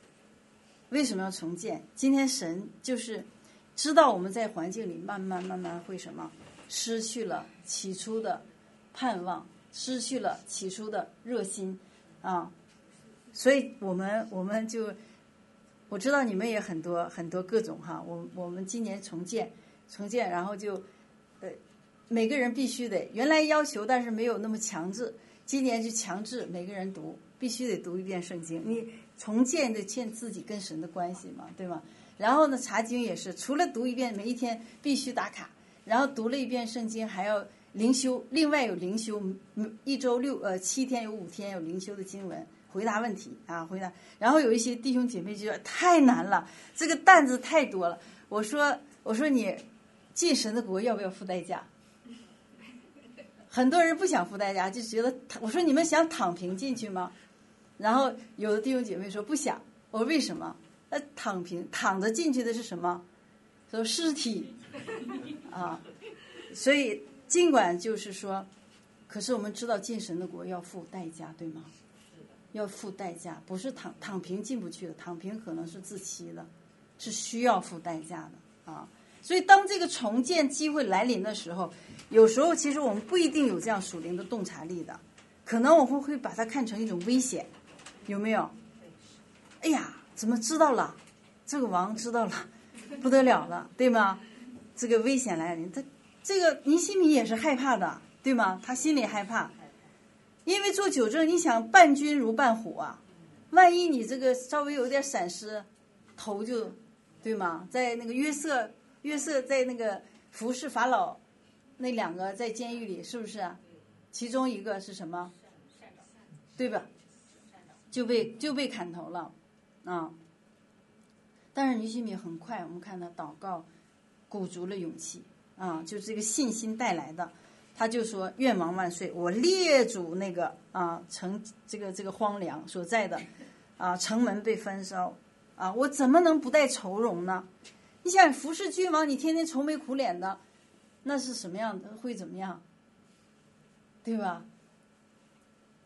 S6: 今天神就是知道我们在环境里慢慢会什么，失去了起初的盼望，失去了起初的热心啊。所以我们就，我知道你们也很多各种哈，我们今年重建，然后就每个人必须得，原来要求但是没有那么强制，今年就强制每个人必须得读一遍圣经。你重建得建自己跟神的关系嘛，对吗？然后呢，查经也是，除了读一遍，每一天必须打卡，然后读了一遍圣经还要灵修，另外有灵修，一周7天有5天有灵修的经文，回答问题啊，然后有一些弟兄姐妹就说太难了，这个担子太多了。我说你进神的国要不要付代价？很多人不想付代价，就觉得我说你们想躺平进去吗？然后有的弟兄姐妹说不想。我说为什么？躺着进去的是什么？说尸体啊。所以尽管就是说，可是我们知道进神的国要付代价，对吗？要付代价，不是躺平进不去的，躺平可能是自欺的，是需要付代价的啊。所以当这个重建机会来临的时候，有时候其实我们不一定有这样属灵的洞察力的，可能我们会把它看成一种危险，有没有？哎呀，怎么知道了？这个王知道了，不得了了，对吗？这个危险来临，这个尼希米也是害怕的，对吗？他心里害怕，因为做酒政，你想伴君如伴虎啊，万一你这个稍微有点闪失，头就，对吗？在那个约瑟在那个服侍法老那2个在监狱里，是不是啊？其中一个是什么？对吧？就被砍头了啊！但是尼希米很快，我们看他祷告，鼓足了勇气啊，就是这个信心带来的。他就说：“愿王万岁！我列祖那个城这个荒凉所在的城门被焚烧啊，我怎么能不带愁容呢？你想服侍君王，你天天愁眉苦脸的，那是什么样的？会怎么样？对吧？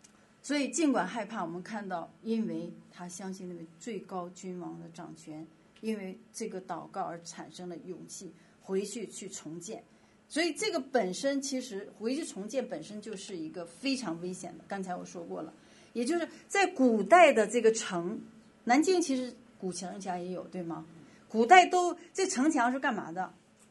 S6: 所以尽管害怕，我们看到，因为他相信那位最高君王的掌权，因为这个祷告而产生了勇气，回去重建。所以这个本身其实回去重建本身就是一个非常危险的。刚才我说过了，也就是在古代的这个城，南京其实古城墙也有，对吗？古代这城墙是干嘛的？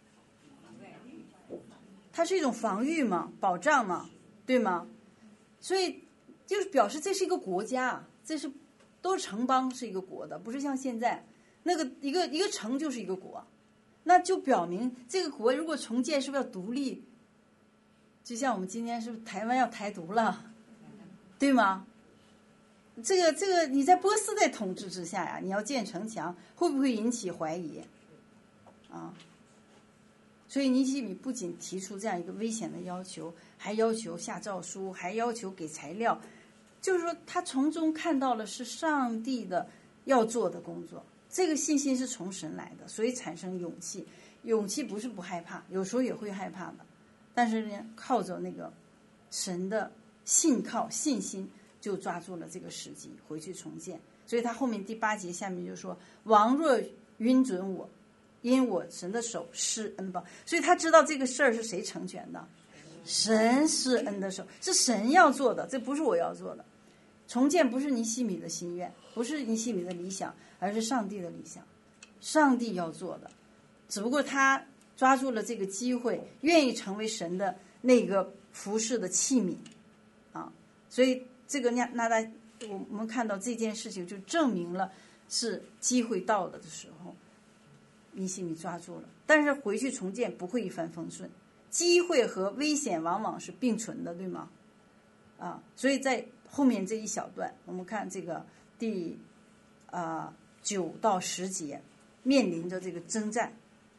S6: 它是一种防御嘛，保障嘛，对吗？所以就是表示这是一个国家，都是城邦，是一个国的，不是像现在那个一个城就是一个国，那就表明这个国如果重建是不是要独立？就像我们今天是不是台湾要台独了，对吗？这个你在波斯的统治之下呀，你要建城墙，会不会引起怀疑啊？所以尼希米不仅提出这样一个危险的要求，还要求下诏书，还要求给材料，就是说他从中看到了是上帝的要做的工作，这个信心是从神来的，所以产生勇气。勇气不是不害怕，有时候也会害怕的，但是呢，靠着那个神的信心，就抓住了这个时机，回去重建。所以他后面第8节下面就说：“王若允准我，因我神的手施恩吧。”所以他知道这个事儿是谁成全的，神施恩的手，是神要做的，这不是我要做的。重建不是尼希米的心愿，不是尼希米的理想，而是上帝的理想，上帝要做的。只不过他抓住了这个机会，愿意成为神的那个服侍的器皿啊。所以这个我们看到这件事情就证明了是机会到了的时候，尼希米抓住了。但是回去重建不会一帆风顺，机会和危险往往是并存的，对吗？啊，所以在后面这一小段，我们看这个第9到10节，面临着这个征战，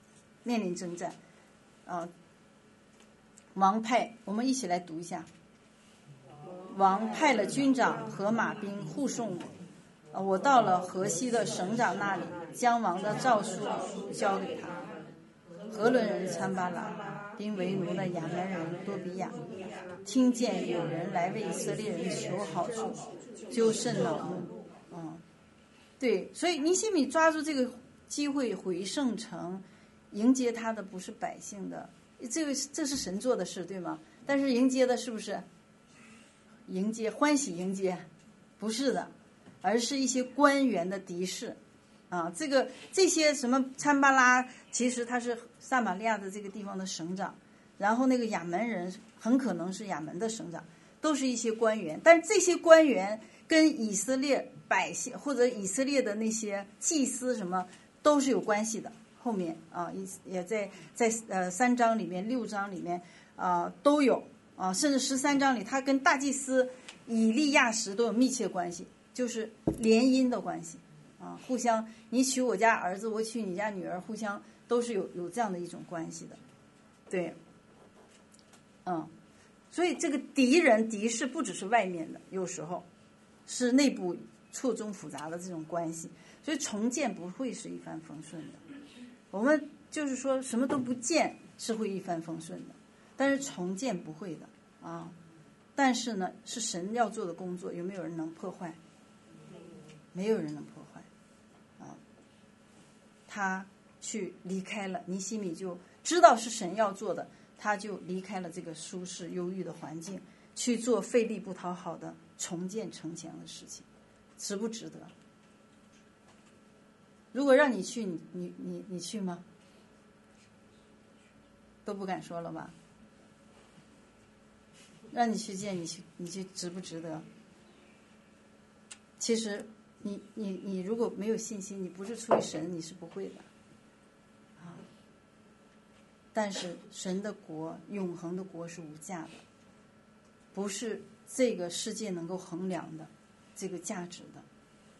S6: 王派，我们一起来读一下。王派了军长和马兵护送我，我到了河西的省长那里，将王的诏书交给他。何伦人参巴拉，并为奴的亚门人多比亚，听见有人来为以色列人求好处，就甚恼怒。对，所以尼希米抓住这个机会回圣城，迎接他的不是百姓的，这是神做的事，对吗？但是迎接的是不是欢喜迎接？不是的，而是一些官员的敌视啊。这些什么参巴拉，其实他是撒玛利亚的这个地方的省长，然后那个亚门人很可能是亚门的省长，都是一些官员。但是这些官员跟以色列百姓或者以色列的那些祭司什么都是有关系的。后面啊，也在3章里面、6章里面都有啊，甚至13章里，他跟大祭司以利亚实都有密切关系，就是联姻的关系啊，互相你娶我家儿子，我娶你家女儿，互相都是有这样的一种关系的，对，所以这个敌视不只是外面的，有时候是内部错综复杂的这种关系，所以重建不会是一帆风顺的。我们就是说什么都不建是会一帆风顺的，但是重建不会的啊。但是呢，是神要做的工作，有没有人能破坏？没有人能破坏啊。他去离开了，尼希米就知道是神要做的，他就离开了这个舒适忧郁的环境，去做费力不讨好的重建城墙的事情，值不值得？如果让你去，你去吗？都不敢说了吧？让你去见，你去值不值得？其实你如果没有信心，你不是出于神，你是不会的啊。但是神的国，永恒的国是无价的，不是这个世界能够衡量的这个价值的。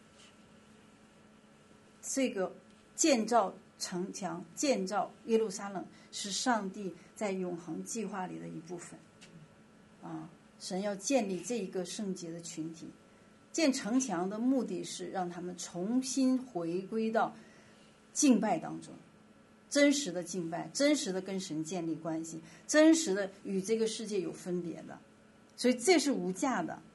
S6: 这个建造城墙、建造耶路撒冷，是上帝在永恒计划里的一部分啊。神要建立这一个圣洁的群体，建城墙的目的是让他们重新回归到敬拜当中，真实的敬拜，真实的跟神建立关系，真实的与这个世界有分别的，所以这是无价的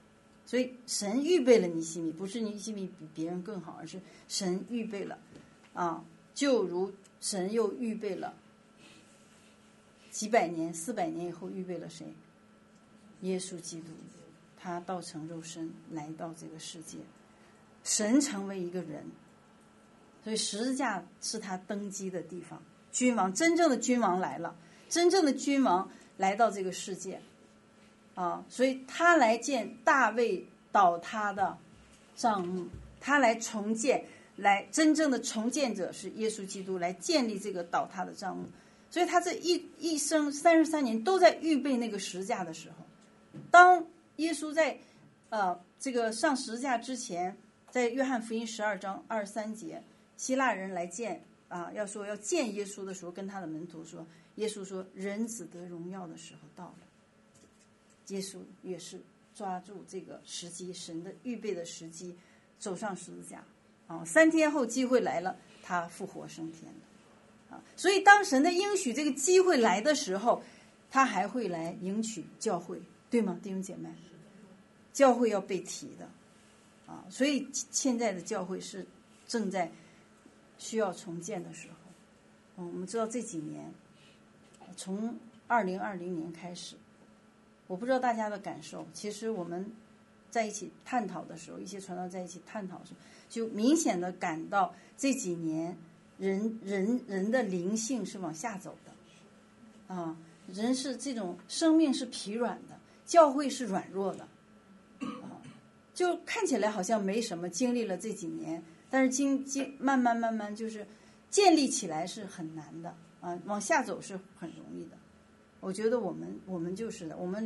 S6: 所以神预备了尼希米，不是尼希米比别人更好，而是神预备了啊，就如神又预备了几百年400年以后预备了谁？耶稣基督，他道成肉身来到这个世界，神成为一个人，所以十字架是他登基的地方。君王，真正的君王来了，真正的君王来到这个世界啊，所以他来建大卫倒塌的帐幕，他来重建，来真正的重建者是耶稣基督，来建立这个倒塌的帐幕。所以他这一生33年都在预备那个十字架的时候，当耶稣在这个上十字架之前，在约翰福音12章23节，希腊人来见要见耶稣的时候，跟他的门徒说，耶稣说人子得荣耀的时候到了。耶稣也是抓住这个时机，神的预备的时机，走上十字架3天后机会来了，他复活升天了所以当神的应许这个机会来的时候，他还会来迎娶教会，对吗，弟兄姐妹？教会要被提的所以现在的教会是正在需要重建的时候我们知道这几年从2020年开始，我不知道大家的感受，其实我们在一起探讨的时候，一些传道在一起探讨的时候，就明显的感到这几年人的灵性是往下走的人是这种生命是疲软的，教会是软弱的就看起来好像没什么，经历了这几年，但是慢慢就是建立起来是很难的往下走是很容易的。我觉得我们就是的，我们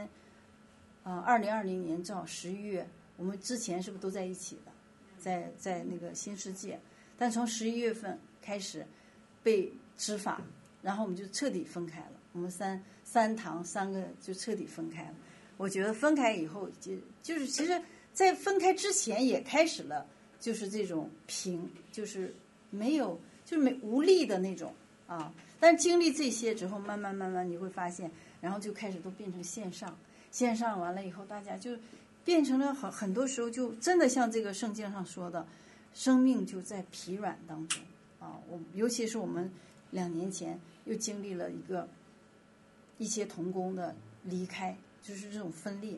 S6: 2020年正好11月，我们之前是不是都在一起的，在那个新世界，但从11月份开始被执法，然后我们就彻底分开了，我们三堂3个就彻底分开了。我觉得分开以后就是其实在分开之前也开始了就是这种就是没有就是无力的那种但经历这些之后，慢慢你会发现，然后就开始都变成线上完了以后，大家就变成了很多时候就真的像这个圣经上说的，生命就在疲软当中尤其是我们2年前又经历了一些同工的离开，就是这种分裂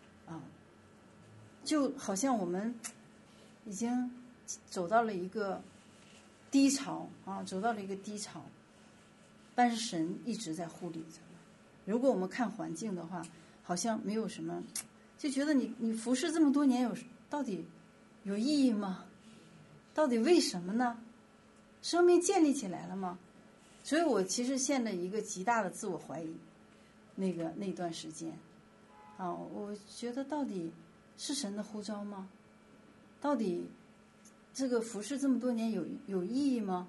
S6: 就好像我们已经走到了一个低潮但是神一直在护理着。如果我们看环境的话，好像没有什么，就觉得你服侍这么多年到底有意义吗？到底为什么呢？生命建立起来了吗？所以我其实陷了一个极大的自我怀疑，那段时间我觉得到底是神的呼召吗？到底这个服侍这么多年有意义吗？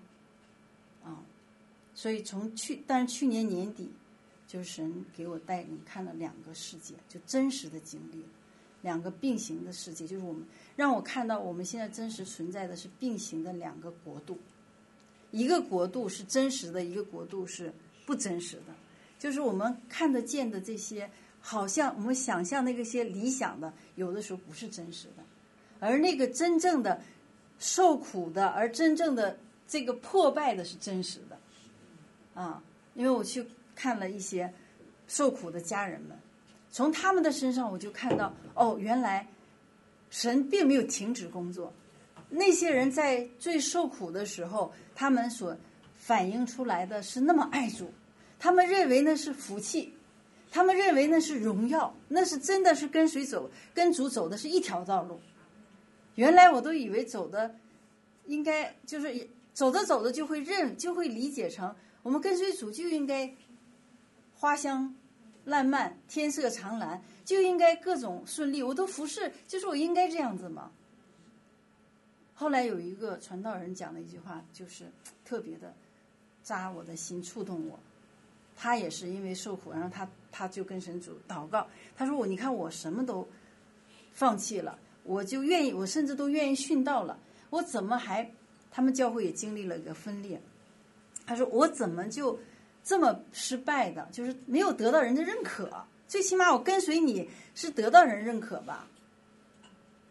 S6: 所以但是去年年底，就是神给我带领看了2个世界，就真实的经历，2个并行的世界，就是让我看到我们现在真实存在的是并行的2个国度，一个国度是真实的，一个国度是不真实的，就是我们看得见的这些，好像我们想象那些理想的，有的时候不是真实的，而那个真正的受苦的，而真正的这个破败的是真实的因为我去看了一些受苦的家人们，从他们的身上我就看到原来神并没有停止工作，那些人在最受苦的时候，他们所反映出来的是那么爱主，他们认为那是福气，他们认为那是荣耀，那是真的是跟主走的是一条道路。原来我都以为走的应该就是走着就会理解成我们跟随主就应该花香烂漫，天色长蓝，就应该各种顺利，我都服侍，就是我应该这样子吗？后来有一个传道人讲了一句话，就是特别的扎我的心，触动我。他也是因为受苦，然后他就跟神主祷告，他说你看我什么都放弃了，我甚至都愿意殉道了，我怎么他们教会也经历了一个分裂，他说我怎么就这么失败的，就是没有得到人的认可，最起码我跟随你是得到人认可吧，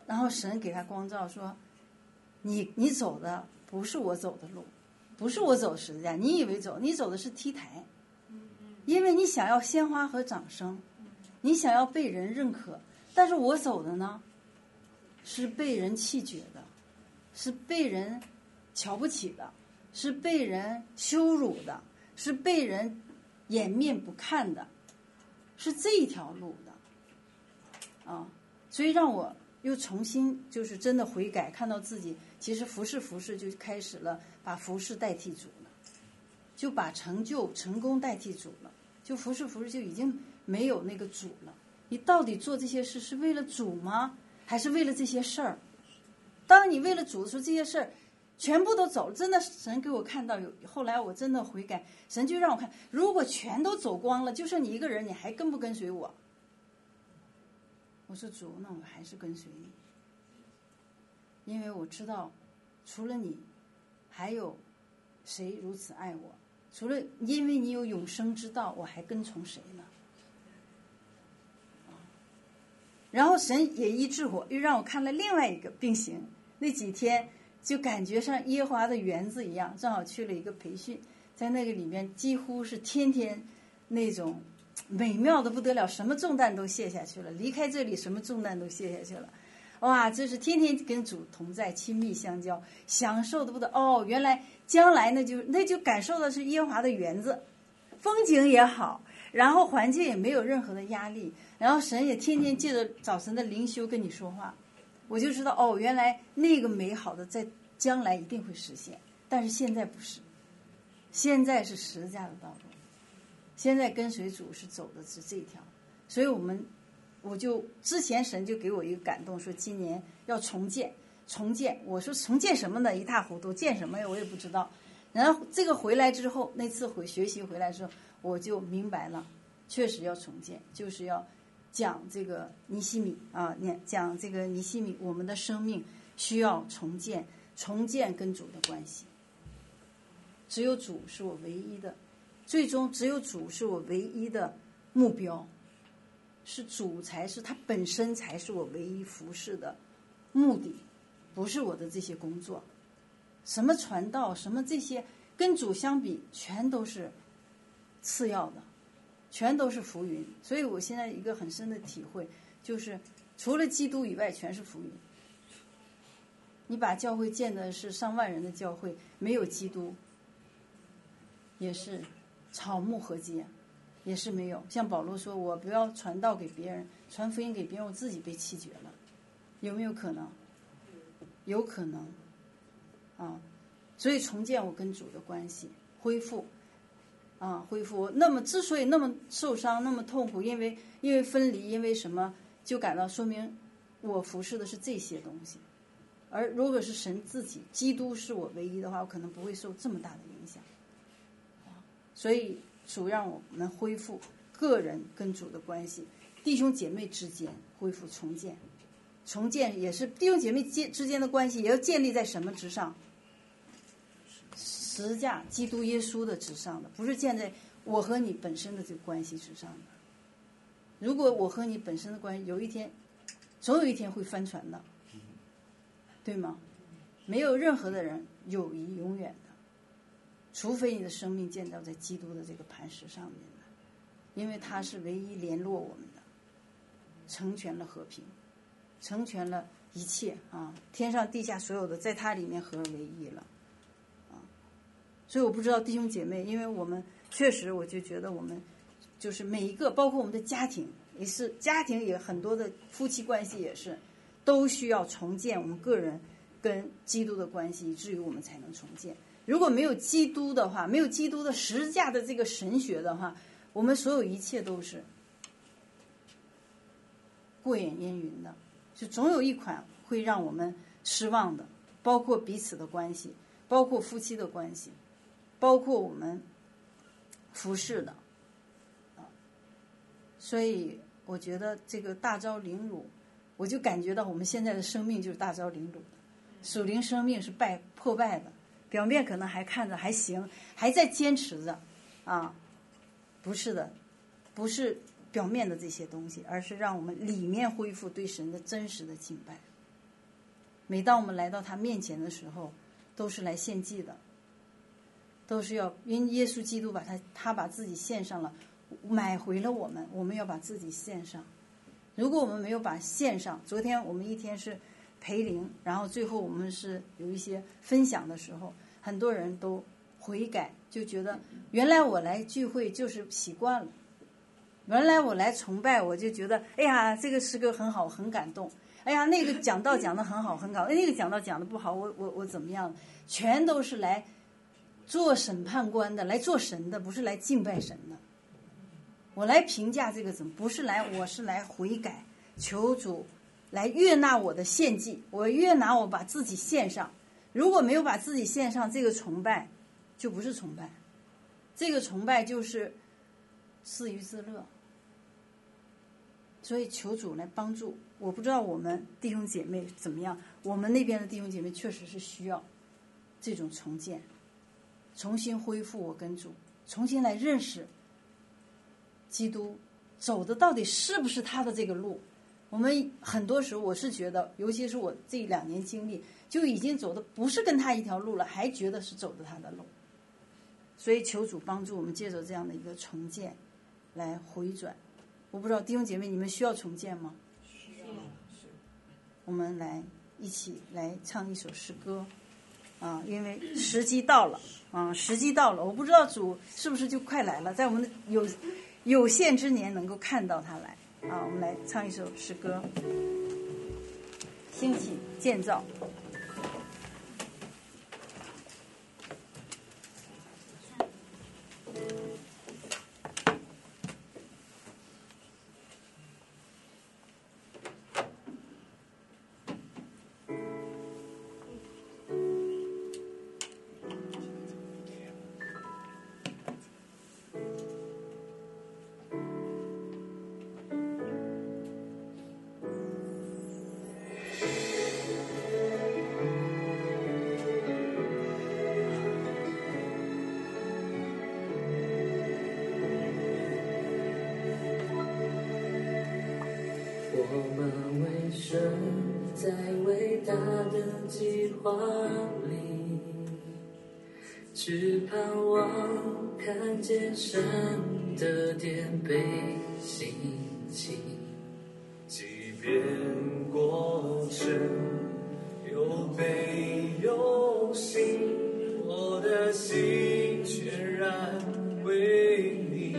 S6: 然后神给他光照说，你走的不是我走的路，不是我走十字架，你以为你走的是 T 台，因为你想要鲜花和掌声，你想要被人认可，但是我走的呢是被人弃绝的，是被人瞧不起的，是被人羞辱的，是被人掩面不看的，是这一条路的啊。所以让我又重新就是真的悔改，看到自己其实服侍就开始了，把服侍代替主了，就把成功代替主了，就服侍就已经没有那个主了。你到底做这些事是为了主吗？还是为了这些事儿？当你为了主的时候，这些事儿全部都走了，真的神给我看到后来我真的悔改，神就让我看，如果全都走光了，就剩你一个人，你还跟不跟随我？我说主，那我还是跟随你，因为我知道除了你还有谁如此爱我，除了因为你有永生之道，我还跟从谁呢？然后神也医治我，又让我看了另外一个病形，那几天就感觉像耶和华的园子一样，正好去了一个培训，在那个里面几乎是天天那种美妙的不得了，什么重担都卸下去了，离开这里什么重担都卸下去了，哇，这是天天跟主同在，亲密相交，享受的不得哦。原来将来那就感受的是耶和华的园子，风景也好，然后环境也没有任何的压力，然后神也天天借着早晨的灵修跟你说话，我就知道哦，原来那个美好的在将来一定会实现，但是现在不是，现在是十字架的道路，现在跟随主是走的是这条，所以我就之前神就给我一个感动，说今年要重建，我说重建什么呢？一塌糊涂，建什么呀？我也不知道。然后这个回来之后，那次学习回来之后，我就明白了，确实要重建，就是要讲这个尼希米啊，讲这个尼希米，我们的生命需要重建跟主的关系。只有主是我唯一的，最终只有主是我唯一的目标，是主才是他本身才是我唯一服侍的目的，不是我的这些工作，什么传道什么这些跟主相比全都是次要的，全都是浮云。所以我现在一个很深的体会就是除了基督以外全是浮云。你把教会建的是上万人的教会，没有基督也是草木禾秸，也是没有。像保罗说，我不要传道给别人，传福音给别人，我自己被弃绝了，有没有可能？有可能啊。所以重建我跟主的关系，恢复。那么之所以那么受伤那么痛苦，因为分离，因为什么，就感到说明我服侍的是这些东西。而如果是神自己，基督是我唯一的话，我可能不会受这么大的影响。所以主让我们恢复个人跟主的关系，弟兄姐妹之间恢复重建也是弟兄姐妹之间的关系，也要建立在什么之上？十字架基督耶稣的之上的，不是建在我和你本身的这个关系之上的。如果我和你本身的关系总有一天会翻船的，对吗？没有任何的人友谊永远的，除非你的生命建造在基督的这个磐石上面的，因为他是唯一联络我们的，成全了和平，成全了一切啊，天上地下所有的在他里面合而为一了啊。所以我不知道弟兄姐妹，因为我们确实我就觉得我们就是每一个，包括我们的家庭也是，家庭也很多的夫妻关系也是，都需要重建我们个人跟基督的关系，以至于我们才能重建。如果没有基督的话，没有基督的十字架的这个神学的话，我们所有一切都是过眼烟云的，就总有一款会让我们失望的，包括彼此的关系，包括夫妻的关系，包括我们服侍的所以我觉得这个大昭凌辱，我就感觉到我们现在的生命就是大昭凌辱的，属灵生命是破败的，表面可能还看着还行，还在坚持着啊，不是的，不是表面的这些东西，而是让我们里面恢复对神的真实的敬拜每当我们来到他面前的时候，都是来献祭的，都是要因耶稣基督他把自己献上了，买回了我们，我们要把自己献上。如果我们没有把献上，昨天我们一天是培灵，然后最后我们是有一些分享的时候，很多人都悔改，就觉得原来我来聚会就是习惯了，原来我来崇拜我就觉得哎呀这个诗歌很好很感动，哎呀那个讲道讲得很好很好，那个讲道讲得不好我怎么样，全都是来做审判官的，来做神的，不是来敬拜神的。我来评价这个怎么不是来，我是来悔改，求主来悦纳我的献祭，我悦纳我把自己献上。如果没有把自己献上，这个崇拜就不是崇拜，这个崇拜就是自娱自乐。所以求主来帮助，我不知道我们弟兄姐妹怎么样，我们那边的弟兄姐妹确实是需要这种重建，重新恢复我跟主，重新来认识基督走的到底是不是他的这个路。我们很多时候我是觉得，尤其是我这2年经历，就已经走的不是跟他一条路了，还觉得是走的他的路。所以求主帮助我们借着这样的一个重建来回转。我不知道弟兄姐妹你们需要重建吗？需要。我们来一起来唱一首诗歌啊，因为时机到了啊，时机到了。我不知道主是不是就快来了，在我们的有限之年能够看到他来啊！我们来唱一首诗歌，兴起建造。
S2: 在伟大的计划里，只盼望看见神的殿被兴起，即便过程有悲有喜，我的心全然为你。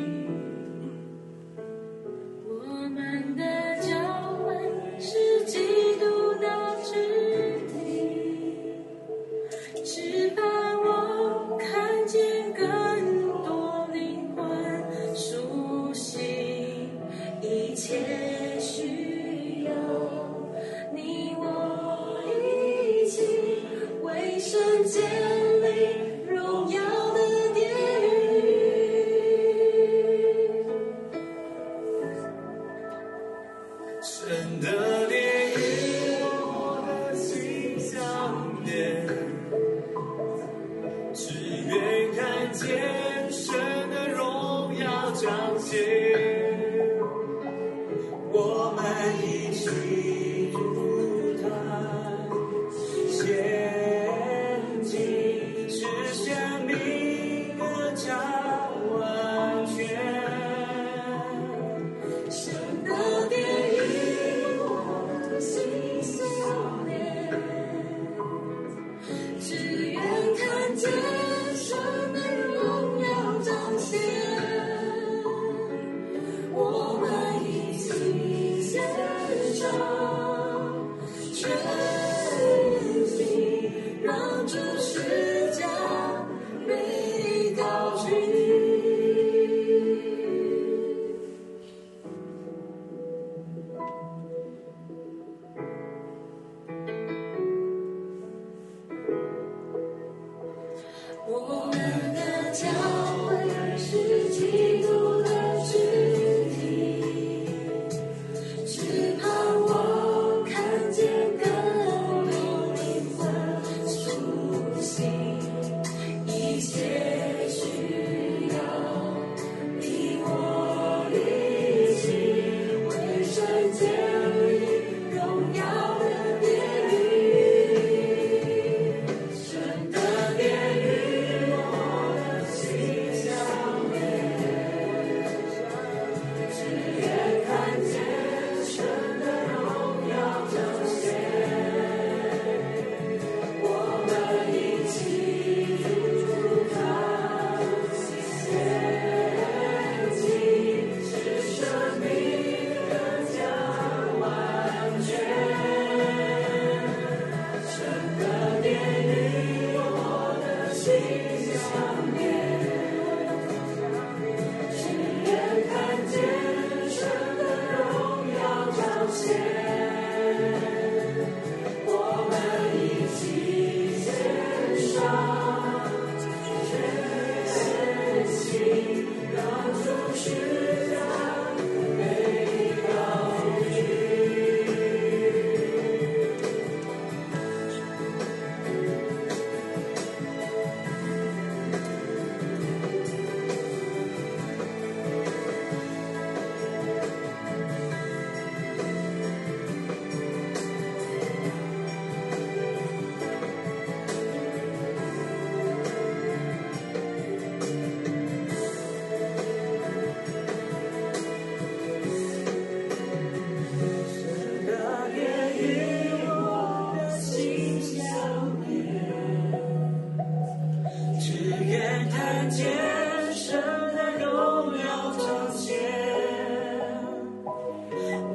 S5: 我们的教会是基督的肢体，只盼望看见更多灵魂苏醒，一切需要你我一起为神建立荣耀的殿宇。
S2: 神的殿与我的心相连，只愿看见神的荣耀彰显。我们一起组团前进，使生命更加完全。
S5: 神的殿与我的心相连，只愿看见神的荣耀彰显。我们一起献上全心，让主施加被高举。我们的教会是基督的肢体，只盼望看见更多灵魂苏醒，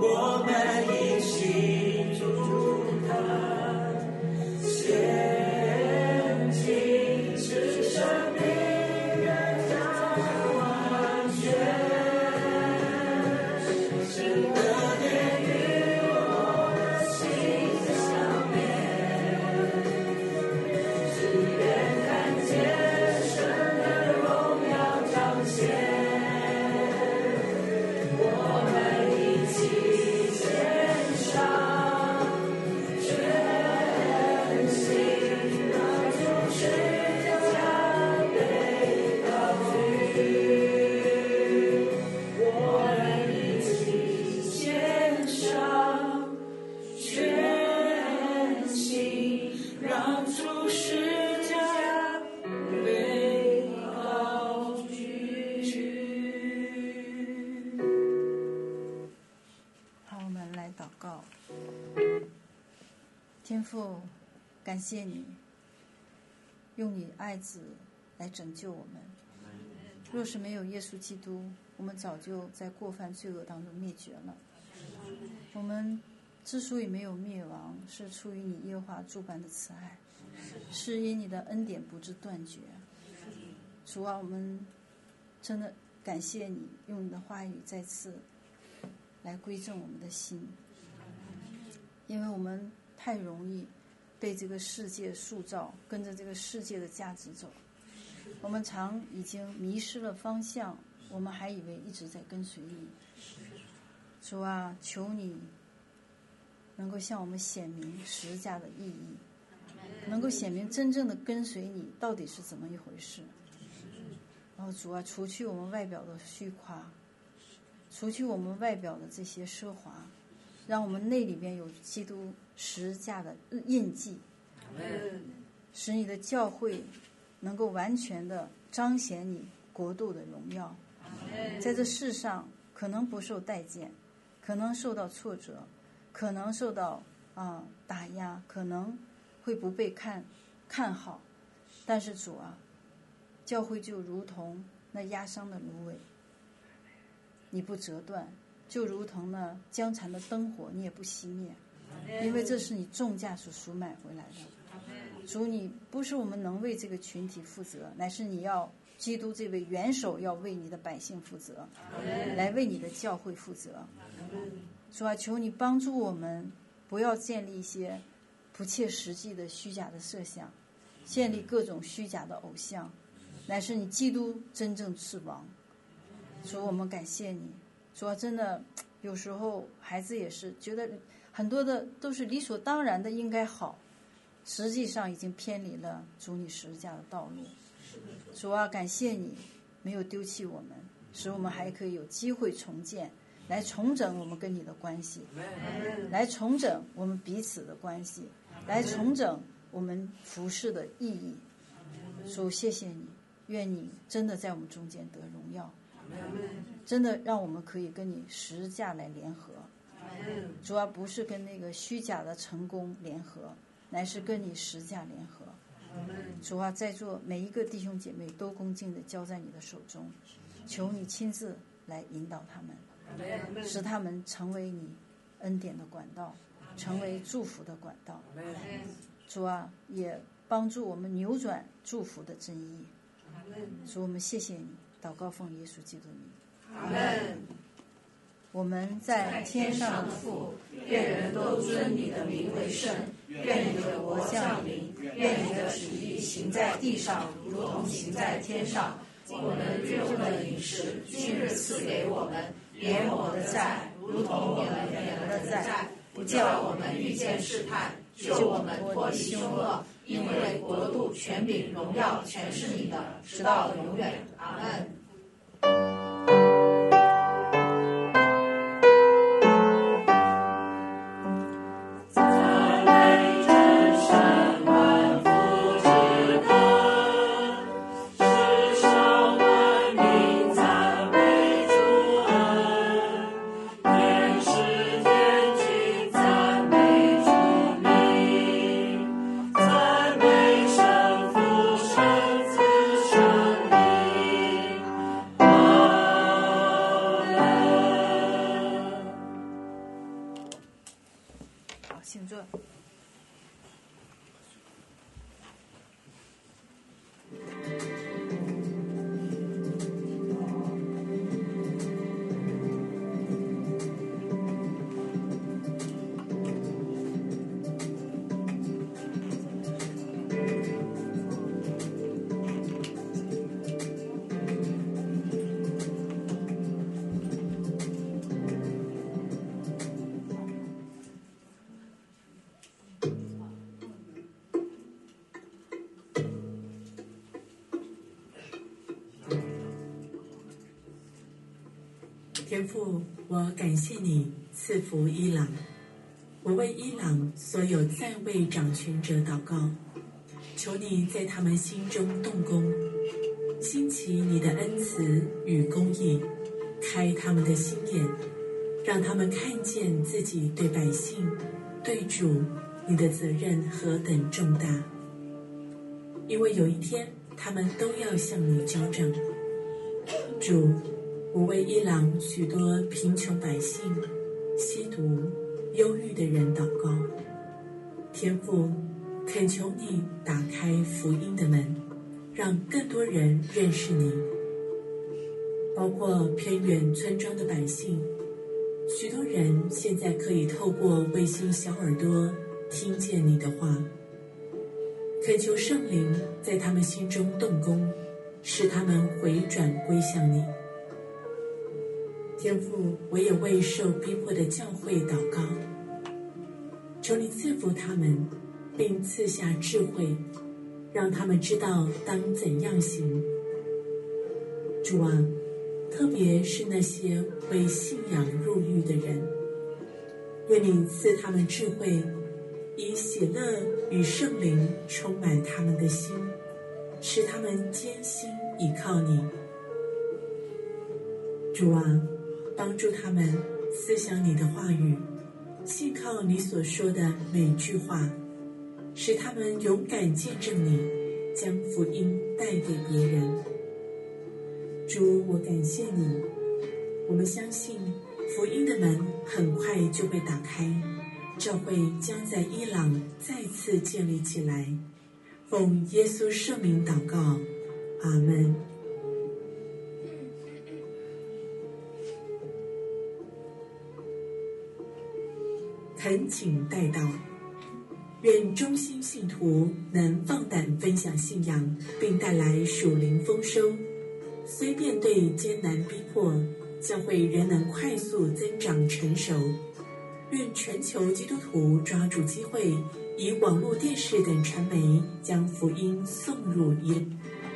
S2: 我们一起祝他献祭，使生命人将完全。是的殿与我的心相连，只愿看见神的荣耀彰显。我们一起献上全心，让主十架被高举。我们一起献上全心，让主十架被高举。
S6: 好，我们来祷告。天父，感谢你用你爱子来拯救我们。若是没有耶稣基督，我们早就在过犯罪恶当中灭绝了。我们之所以没有灭亡，是出于你耶和华诸般的慈爱，是因你的恩典不致断绝。主啊，我们真的感谢你用你的话语再次来归正我们的心，因为我们太容易被这个世界塑造，跟着这个世界的价值走。我们常已经迷失了方向，我们还以为一直在跟随你。主啊，求你能够向我们显明十架的意义，能够显明真正的跟随你到底是怎么一回事。然后主啊，除去我们外表的虚夸，除去我们外表的这些奢华，让我们内里面有基督十架的印记，使你的教会能够完全的彰显你国度的荣耀。在这世上可能不受待见，可能受到挫折，可能受到打压，可能会不被看好，但是主啊，教会就如同那压伤的芦苇，你不折断，就如同那将残的灯火，你也不熄灭，因为这是你重价所赎买回来的。主，你不是我们能为这个群体负责，乃是你要基督这位元首要为你的百姓负责，来为你的教会负责。主啊，求你帮助我们，不要建立一些不切实际的虚假的设想，建立各种虚假的偶像，乃是你基督真正是王。主，我们感谢你。主啊，真的有时候孩子也是觉得很多的都是理所当然的应该好，实际上已经偏离了主你十架的道路。主啊，感谢你没有丢弃我们，使我们还可以有机会重建，来重整我们跟你的关系，来重整我们彼此的关系，来重整我们服事的意义。主，谢谢你，愿你真的在我们中间得荣耀，真的让我们可以跟你十架来联合。主啊，不是跟那个虚假的成功联合，乃是跟你十架联合。主啊，在座每一个弟兄姐妹都恭敬地交在你的手中，求你亲自来引导他们，使他们成为你恩典的管道，成为祝福的管道。主啊，也帮助我们扭转祝福的真意。主，我们谢谢你，祷告奉耶稣基督的名。
S5: 阿们。
S6: 我们在天上的父，
S5: 愿人都尊你的名为圣，愿你的国降临，愿你的旨意行在地上，如同行在天上。我们日用的饮食，今日赐给我们，免我们的债，如同我们免了的债，不叫我们遇见试探，救我们脱离凶恶。因为国度、权柄、荣耀，全是你的，直到永远。阿们。
S6: 请坐。
S7: 天父，我感谢你赐福伊朗，我为伊朗所有在位掌权者祷告，求你在他们心中动工，兴起你的恩慈与公义，开他们的心眼，让他们看见自己对百姓、对主你的责任何等重大，因为有一天他们都要向你交账。主，我为伊朗许多贫穷百姓、吸毒、忧郁的人祷告。天父，恳求你打开福音的门，让更多人认识你，包括偏远村庄的百姓。许多人现在可以透过卫星小耳朵听见你的话。恳求圣灵在他们心中动工，使他们回转归向你。天父，我也为受逼迫的教会祷告，求你赐福他们，并赐下智慧，让他们知道当怎样行。主啊，特别是那些为信仰入狱的人，愿你赐他们智慧，以喜乐与圣灵充满他们的心，使他们坚心倚靠你。主啊，帮助他们思想你的话语，信靠你所说的每句话，使他们勇敢见证你，将福音带给别人。主，我感谢你，我们相信福音的门很快就会打开，教会将在伊朗再次建立起来。奉耶稣圣名祷告，阿们。恳请代祷，愿衷心信徒能放胆分享信仰，并带来属灵丰收。虽面对艰难逼迫，教会仍能快速增长成熟。愿全球基督徒抓住机会，以网络电视等传媒将福音送入伊朗。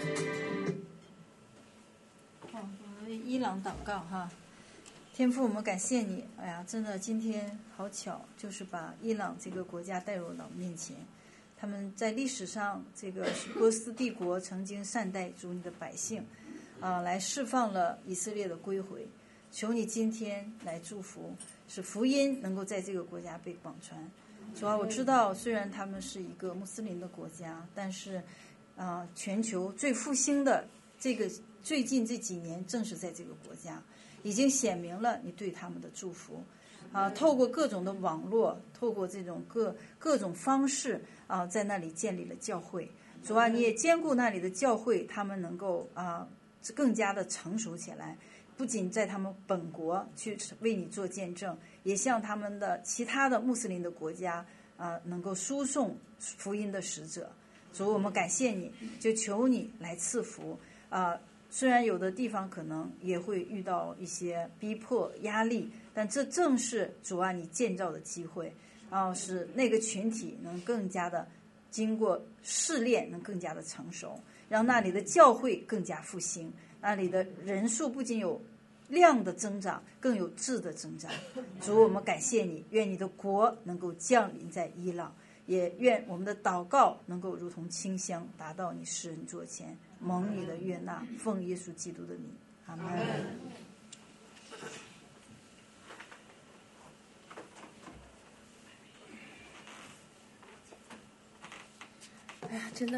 S6: 我们为伊朗祷告哈。天父，我们感谢你。哎呀，真的今天好巧，就是把伊朗这个国家带入到面前。他们在历史上，这个波斯帝国曾经善待主你的百姓，来释放了以色列的归回。求你今天来祝福，使福音能够在这个国家被广传。主啊，我知道虽然他们是一个穆斯林的国家，但是全球最复兴的这个最近这几年正是在这个国家，已经显明了你对他们的祝福。透过各种的网络，透过这种各种方式在那里建立了教会。主啊，你也兼顾那里的教会，他们能够更加的成熟起来，不仅在他们本国去为你做见证，也向他们的其他的穆斯林的国家能够输送福音的使者。主，我们感谢你，就求你来赐福。虽然有的地方可能也会遇到一些逼迫压力，但这正是主啊你建造的机会，使那个群体能更加的经过试炼，能更加的成熟，让那里的教会更加复兴，那里的人数不仅有量的增长，更有质的增长。主，我们感谢你，愿你的国能够降临在伊朗，也愿我们的祷告能够如同清香达到你世人座前，蒙你的悦纳，奉耶稣基督的名，阿们。